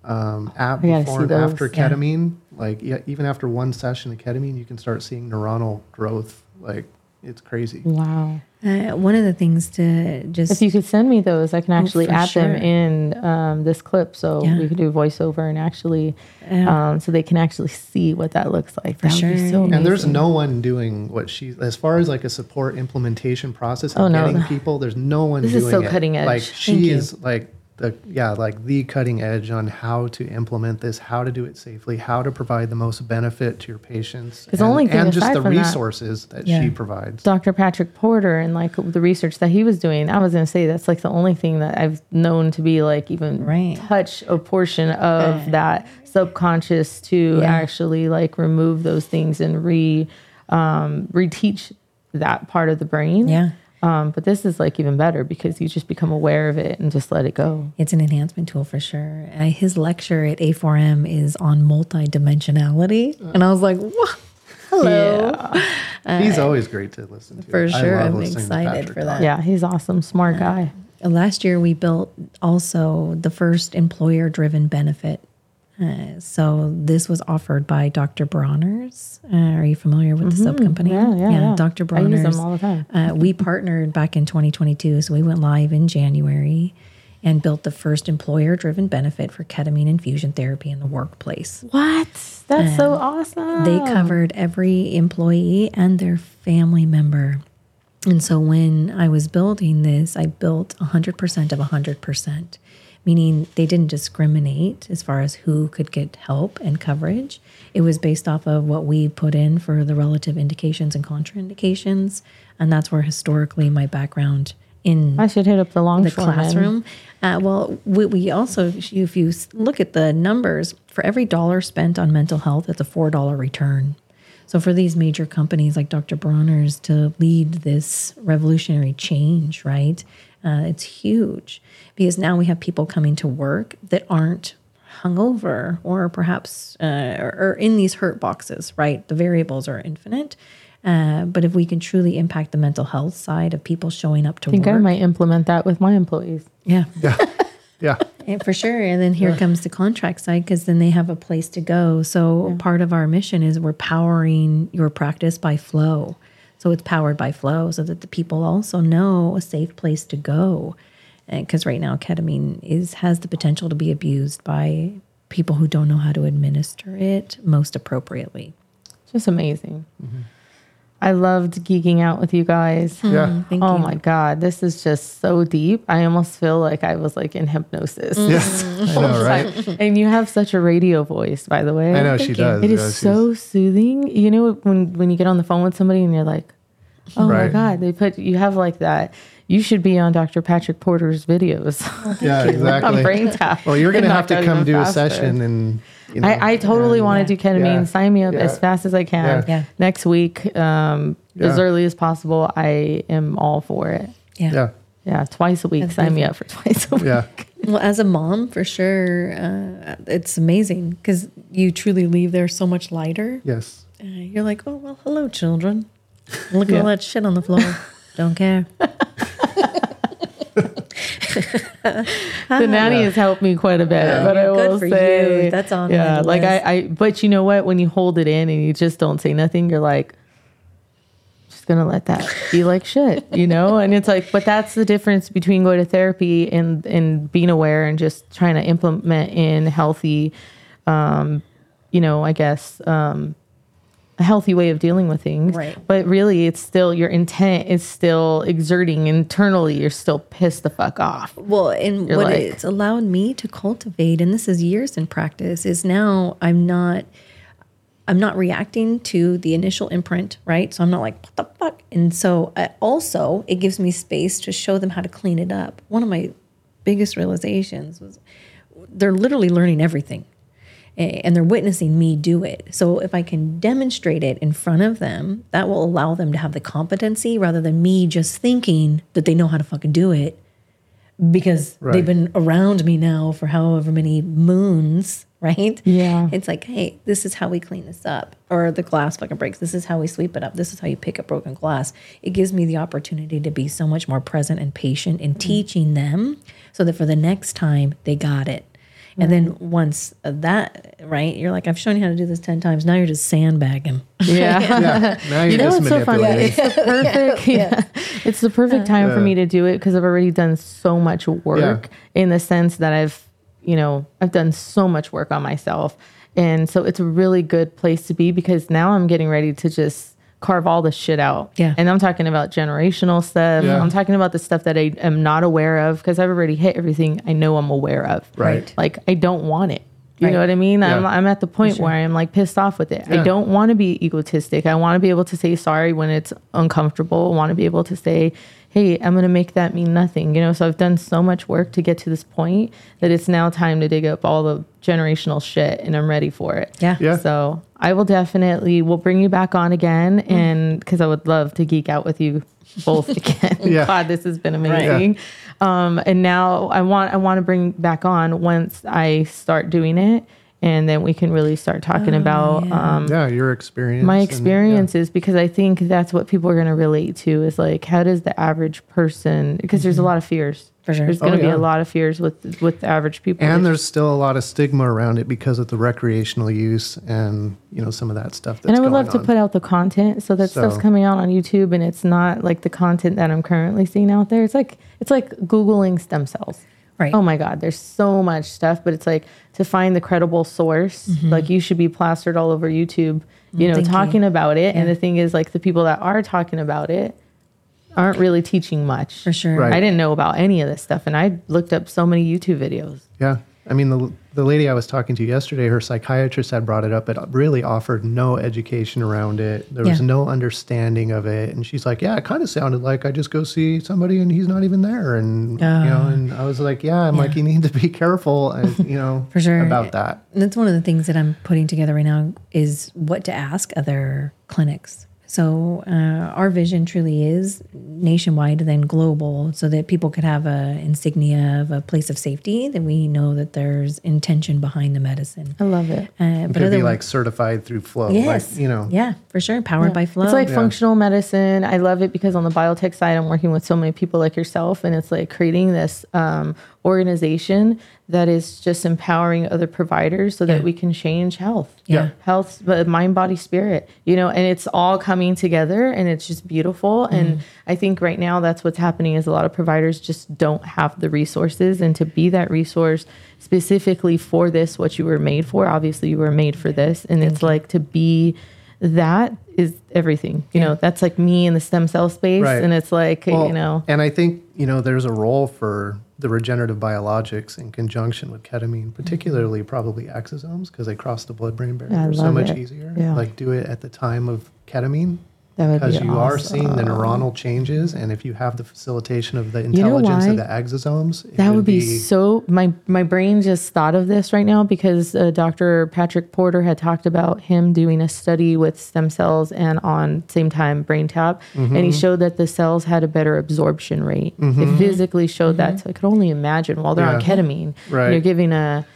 app gotta before see and those, after yeah. ketamine. Like, yeah, even after one session of ketamine, you can start seeing neuronal growth. Like, it's crazy. Wow. One of the things to just If you could send me those, I can actually for add them sure. in this clip, so Yeah. we could do voiceover and actually, so they can actually see what that looks like. For That would be sure. so And there's amazing. no one doing what she, as far as like a support implementation process and Oh, no. getting people, there's no one This doing is so it. cutting edge. Like, Thank she you. is like the cutting edge on how to implement this, how to do it safely, how to provide the most benefit to your patients. 'Cause the only thing and just aside the from that- resources that Yeah. she provides. Dr. Patrick Porter and like the research that he was doing, I was going to say that's like the only thing that I've known to be like even Right. touch a portion of that subconscious to Yeah. actually like remove those things and reteach that part of the brain. Yeah. But this is like even better because you just become aware of it and just let it go. It's an enhancement tool for sure. His lecture at A4M is on multidimensionality. And I was like, what? Hello. Yeah. He's always great to listen to. For I sure. love I'm listening to excited Patrick for talk. that. Yeah, he's awesome. Smart guy. Last year, we built also the first employer-driven benefit. So this was offered by Dr. Bronner's. Are you familiar with the sub company? Yeah. Dr. I use Bronner's. them all the time. We partnered back in 2022, so we went live in January and built the first employer-driven benefit for ketamine infusion therapy in the workplace. What? That's so awesome. They covered every employee and their family member. And so when I was building this, I built 100% of 100%, meaning they didn't discriminate as far as who could get help and coverage. It was based off of what we put in for the relative indications and contraindications. And that's where historically my background in I should hit up the the longshoremen. classroom. We also, if you look at the numbers, for every dollar spent on mental health, it's a $4 return. So for these major companies like Dr. Bronner's to lead this revolutionary change, right? It's huge because now we have people coming to work that aren't hungover or perhaps or in these hurt boxes, right? The variables are infinite. But if we can truly impact the mental health side of people showing up to I think work. I might implement that with my employees. Yeah. Yeah. And for sure. And then here comes the contract side because then they have a place to go. So part of our mission is we're powering your practice by flow. So it's powered by flow so that the people also know a safe place to go. Because right now ketamine has the potential to be abused by people who don't know how to administer it most appropriately. Just amazing. I loved geeking out with you guys. Yeah. Thank Oh you. my God, this is just so deep. I almost feel like I was like in hypnosis. Yes. I know, right? And you have such a radio voice, by the way. I know she does. It Yeah, is she's- so soothing. You know, when you get on the phone with somebody and you're like, oh my Right. God, you have like that. You should be on Dr. Patrick Porter's videos. Yeah, exactly. on Brain Tap. Well, you're going to And have to knock out come even do a faster. session and, you know, I totally want to do ketamine. Yeah. Sign me up Yeah. as fast as I can. Yeah. Next week, as early as possible. I am all for it. Yeah. Yeah, twice a week. That's Sign me up for twice a week. Yeah. Well, as a mom, for sure, it's amazing because you truly leave there so much lighter. Yes. You're like, oh, well, hello, children. Look at Yeah. all that shit on the floor. Don't care. The nanny has helped me quite a bit, but I Good will for say, you. That's on yeah, my like list. but you know what? When you hold it in and you just don't say nothing, you're like, just gonna let that be like shit, you know? And it's like, but that's the difference between going to therapy and being aware and just trying to implement in healthy, I guess, a healthy way of dealing with things. Right. But really, it's still your intent is still exerting internally. You're still pissed the fuck off. Well, and You're what like- it's allowed me to cultivate, and this is years in practice, is now I'm not reacting to the initial imprint, right? So I'm not like, what the fuck? And so also it gives me space to show them how to clean it up. One of my biggest realizations was they're literally learning everything and they're witnessing me do it. So if I can demonstrate it in front of them, that will allow them to have the competency rather than me just thinking that they know how to fucking do it because Right. they've been around me now for however many moons, right? Yeah. It's like, hey, this is how we clean this up. Or the glass fucking breaks. This is how we sweep it up. This is how you pick up broken glass. It gives me the opportunity to be so much more present and patient in teaching them so that for the next time they got it. And then once that, right, you're like, I've shown you how to do this 10 times. Now you're just sandbagging. Yeah. Yeah. Now you're You know just what's so funny? manipulating. It's the perfect, it's the perfect time for me to do it because I've already done so much work in the sense that I've done so much work on myself. And so it's a really good place to be because now I'm getting ready to just carve all the shit out. Yeah. And I'm talking about generational stuff. Yeah. I'm talking about the stuff that I am not aware of because I've already hit everything I know I'm aware of. Right. Like I don't want it. You Right. know what I mean? Yeah. I'm at the point where I'm like pissed off with it. Yeah. I don't want to be egotistic. I want to be able to say sorry when it's uncomfortable. I want to be able to say, hey, I'm going to make that mean nothing. So I've done so much work to get to this point that it's now time to dig up all the generational shit and I'm ready for it. Yeah. Yeah. So I will we'll bring you back on again. And because I would love to geek out with you both again. Yeah. God, this has been amazing. And now I want to bring back on once I start doing it. And then we can really start talking about Your experience. my and- experiences because I think that's what people are going to relate to is like, how does the average person, because there's a lot of fears. For sure. There's going to be yeah. a lot of fears with the average people. And there's still a lot of stigma around it because of the recreational use and, some of that stuff that's and I would going love to on. put out the content so that stuff's So- coming out on YouTube and it's not like the content that I'm currently seeing out there. It's like Googling stem cells. Right. Oh my God, there's so much stuff, but it's like to find the credible source, like you should be plastered all over YouTube, Thank you. talking about it. And the thing is like the people that are talking about it aren't really teaching much. For sure. Right. I didn't know about any of this stuff. And I looked up so many YouTube videos. Yeah. I mean, the lady I was talking to yesterday, her psychiatrist had brought it up. It really offered no education around it. There was Yeah. no understanding of it. And she's like, yeah, it kind of sounded like I just go see somebody and he's not even there. And, and I was like, I'm like, you need to be careful, For sure. about that. And that's one of the things that I'm putting together right now is what to ask other clinics. So our vision truly is nationwide, then global, so that people could have a insignia of a place of safety, that we know that there's intention behind the medicine. I love it. It But could be other, like certified through Flow. yes, Like, yeah, for sure, powered by Flow. It's like functional medicine. I love it because on the biotech side, I'm working with so many people like yourself, and it's like creating this organization that is just empowering other providers so that we can change health. Yeah. Health, but mind, body, spirit, and it's all coming together and it's just beautiful. And I think right now that's what's happening is a lot of providers just don't have the resources, and to be that resource specifically for this, what you were made for, obviously you were made for this. And it's like to be that is everything, that's like me in the stem cell space. Right. And it's like, Well, and I think, there's a role for the regenerative biologics in conjunction with ketamine, particularly probably exosomes because they cross the blood-brain barrier I so love much it. easier. Yeah. Like do it at the time of ketamine that would because be you are awesome. seeing the neuronal changes, and if you have the facilitation of the know intelligence why? of the exosomes, it That would be so. My brain just thought of this right now because Dr. Patrick Porter had talked about him doing a study with stem cells and on same time brain tap, and he showed that the cells had a better absorption rate. It physically showed that. So I could only imagine while they're on Yeah. ketamine, Right. you're giving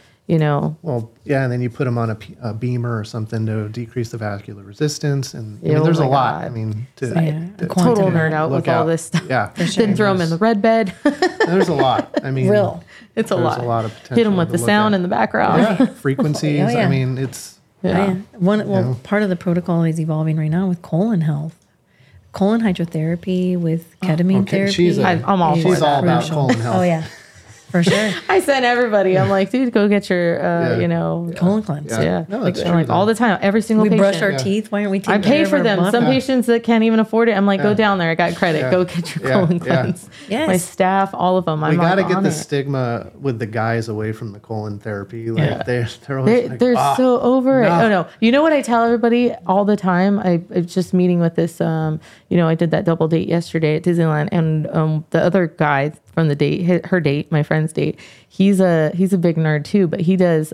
Well, yeah, and then you put them on a beamer or something to decrease the vascular resistance, and I mean, Oh there's a my lot. God. I mean, to a total quantity. nerd out look with all out. this stuff. Yeah, Then throw them in the red bed. there's a lot. I mean, Real. It's a there's lot. a lot of potential. Hit them with to the look sound at. in the background. Yeah, frequencies. Oh, yeah. I mean, it's Yeah. Part of the protocol is evolving right now with colon health. Colon hydrotherapy with ketamine okay. therapy. She's a- I'm all is for she's all about crucial. colon health. Oh yeah, for sure. I send everybody. I'm like, dude, go get your, Colon cleanse. Yeah, No, like, that's I'm true, like though. all the time, every single We patient. brush our teeth. Why aren't we taking I pay care for of our them. blood? Some patients that can't even afford it, I'm like, go Yeah. down there. I got credit. Yeah. Go get your Yeah. colon Yeah. cleanse. Yes. My staff, all of them. we I'm got to like get on the it. stigma with the guys away from the colon therapy. Like Yeah. they're always like, They're so over it. no. Oh no! You know what I tell everybody all the time? I was just meeting with this. I did that double date yesterday at Disneyland, and the other guy from the date, her date, my friend's date. He's a big nerd too, but he does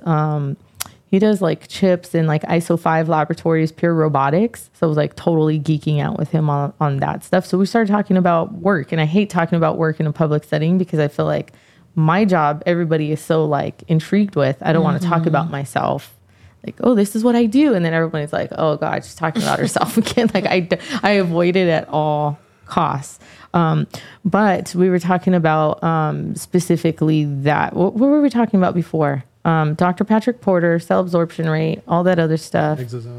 like chips and like ISO 5 laboratories, pure robotics. So I was like totally geeking out with him on that stuff. So we started talking about work, and I hate talking about work in a public setting because I feel like my job, everybody is so like intrigued with. I don't want to talk about myself. Like, oh, this is what I do. And then everybody's like, oh God, she's talking about herself again. Like I avoid it at all costs. But we were talking about specifically that. What were we talking about before? Dr. Patrick Porter, cell absorption rate, all that other stuff.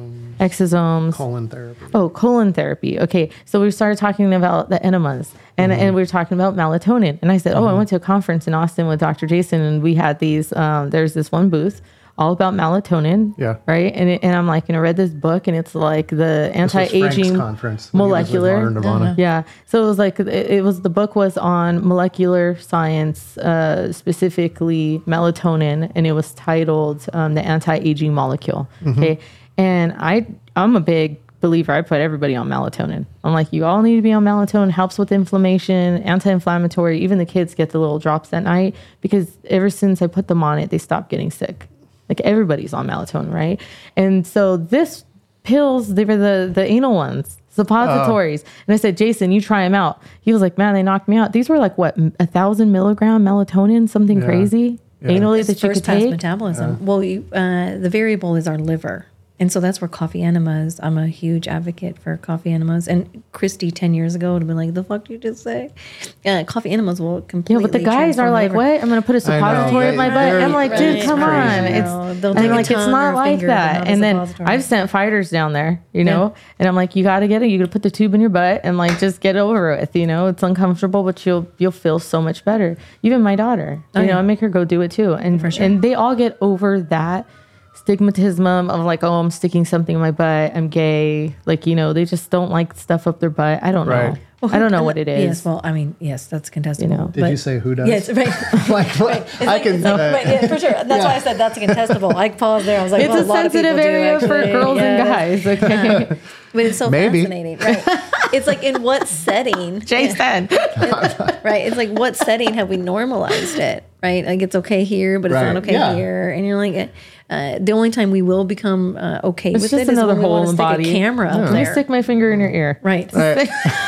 Exosomes. Colon therapy. Oh, colon therapy. Okay. So we started talking about the enemas and we were talking about melatonin. And I said, I went to a conference in Austin with Dr. Jason and we had these, there's this one booth all about melatonin. Yeah. Right. And I'm like, read this book and it's like the anti-aging conference molecular. Nirvana. Yeah. So it was like, the book was on molecular science, specifically melatonin, and it was titled the anti-aging molecule. Okay. And I'm a big believer. I put everybody on melatonin. I'm like, you all need to be on melatonin. Helps with inflammation, anti-inflammatory. Even the kids get the little drops at night because ever since I put them on it, they stop getting sick. Like everybody's on melatonin, right? And so this pills, they were the anal ones, suppositories. And I said, Jason, you try them out. He was like, man, they knocked me out. These were like, what, 1,000 milligram melatonin, something crazy? Anally It's that you could first pass take? metabolism. Well, the variable is our liver. And so that's where coffee enemas, I'm a huge advocate for coffee enemas. And Christy 10 years ago would have been like, the fuck did you just say? Coffee enemas will completely But the guys are transform like, the liver. what? I'm going to put a suppository in my butt. I'm like, dude, come on. They'll I'm take a like, it's tongue or not a like finger, that. but not a And then suppository. I've sent fighters down there, you know, and I'm like, you got to get it. You got to put the tube in your butt and like, just get over it with, it's uncomfortable, but you'll feel so much better. Even my daughter, you know, I make her go do it too. And, and they all get over that stigmatism of like, oh, I'm sticking something in my butt, I'm gay, like, they just don't like stuff up their butt. I don't know. Well, I don't know what it is. Yes, well, I mean, yes, that's contestable. Did you say who does? Yes, right. Like what? I can. Right, yeah, for sure. That's why I said that's contestable. I paused there. I was like, It's well, a lot of sensitive people do, area for actually. girls and guys. Okay. But it's so Maybe. fascinating, right? It's like in what setting? Jason. Right. It's like what setting have we normalized it? Right. Like it's okay here, but it's Right. not okay Yeah. here. And you're like, the only time we will become okay It's with just it is another when we hole want to in stick body. a camera up Let me there. stick my finger in your ear. Right. Right.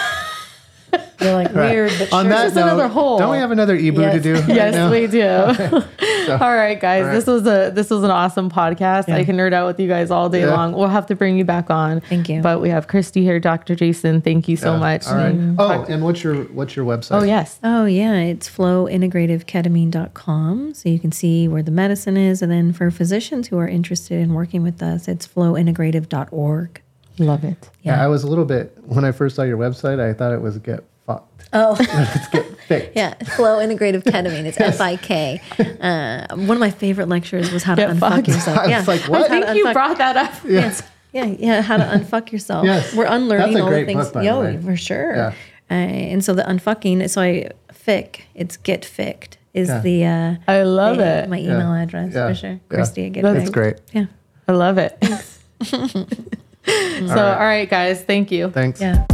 You're like weird, but On sure. that just another note, hole. don't we have another e-boo Yes. to do? right Yes, now? we do. All right, guys. All right. This was an awesome podcast. I can nerd out with you guys all day long. We'll have to bring you back on. Thank you. But we have Christy here, Dr. Jason. Thank you so much. All right. Oh, and what's your website? Oh, yes. Oh, yeah. It's flowintegrativeketamine.com. So you can see where the medicine is. And then for physicians who are interested in working with us, it's flowintegrative.org. Love it. Yeah, I was a little bit when I first saw your website. I thought it was get fucked. Oh, Let's get fixed. yeah. Flow Integrative Ketamine. It's FIK. One of my favorite lectures was how to Get unfuck fucked. yourself. I Yeah. was like, what? I think you brought that up. Yes. Yeah, how to unfuck yourself. Yes. We're unlearning That's a all the great things. book, by the way. For sure. Yeah. And so the unfucking, it's get ficked is Yeah. I love it. My email address Yeah. for sure. Yeah. Christy at Get That's Ficked. great. Yeah. I love it. So, all right, guys. Thank you. Thanks. Yeah.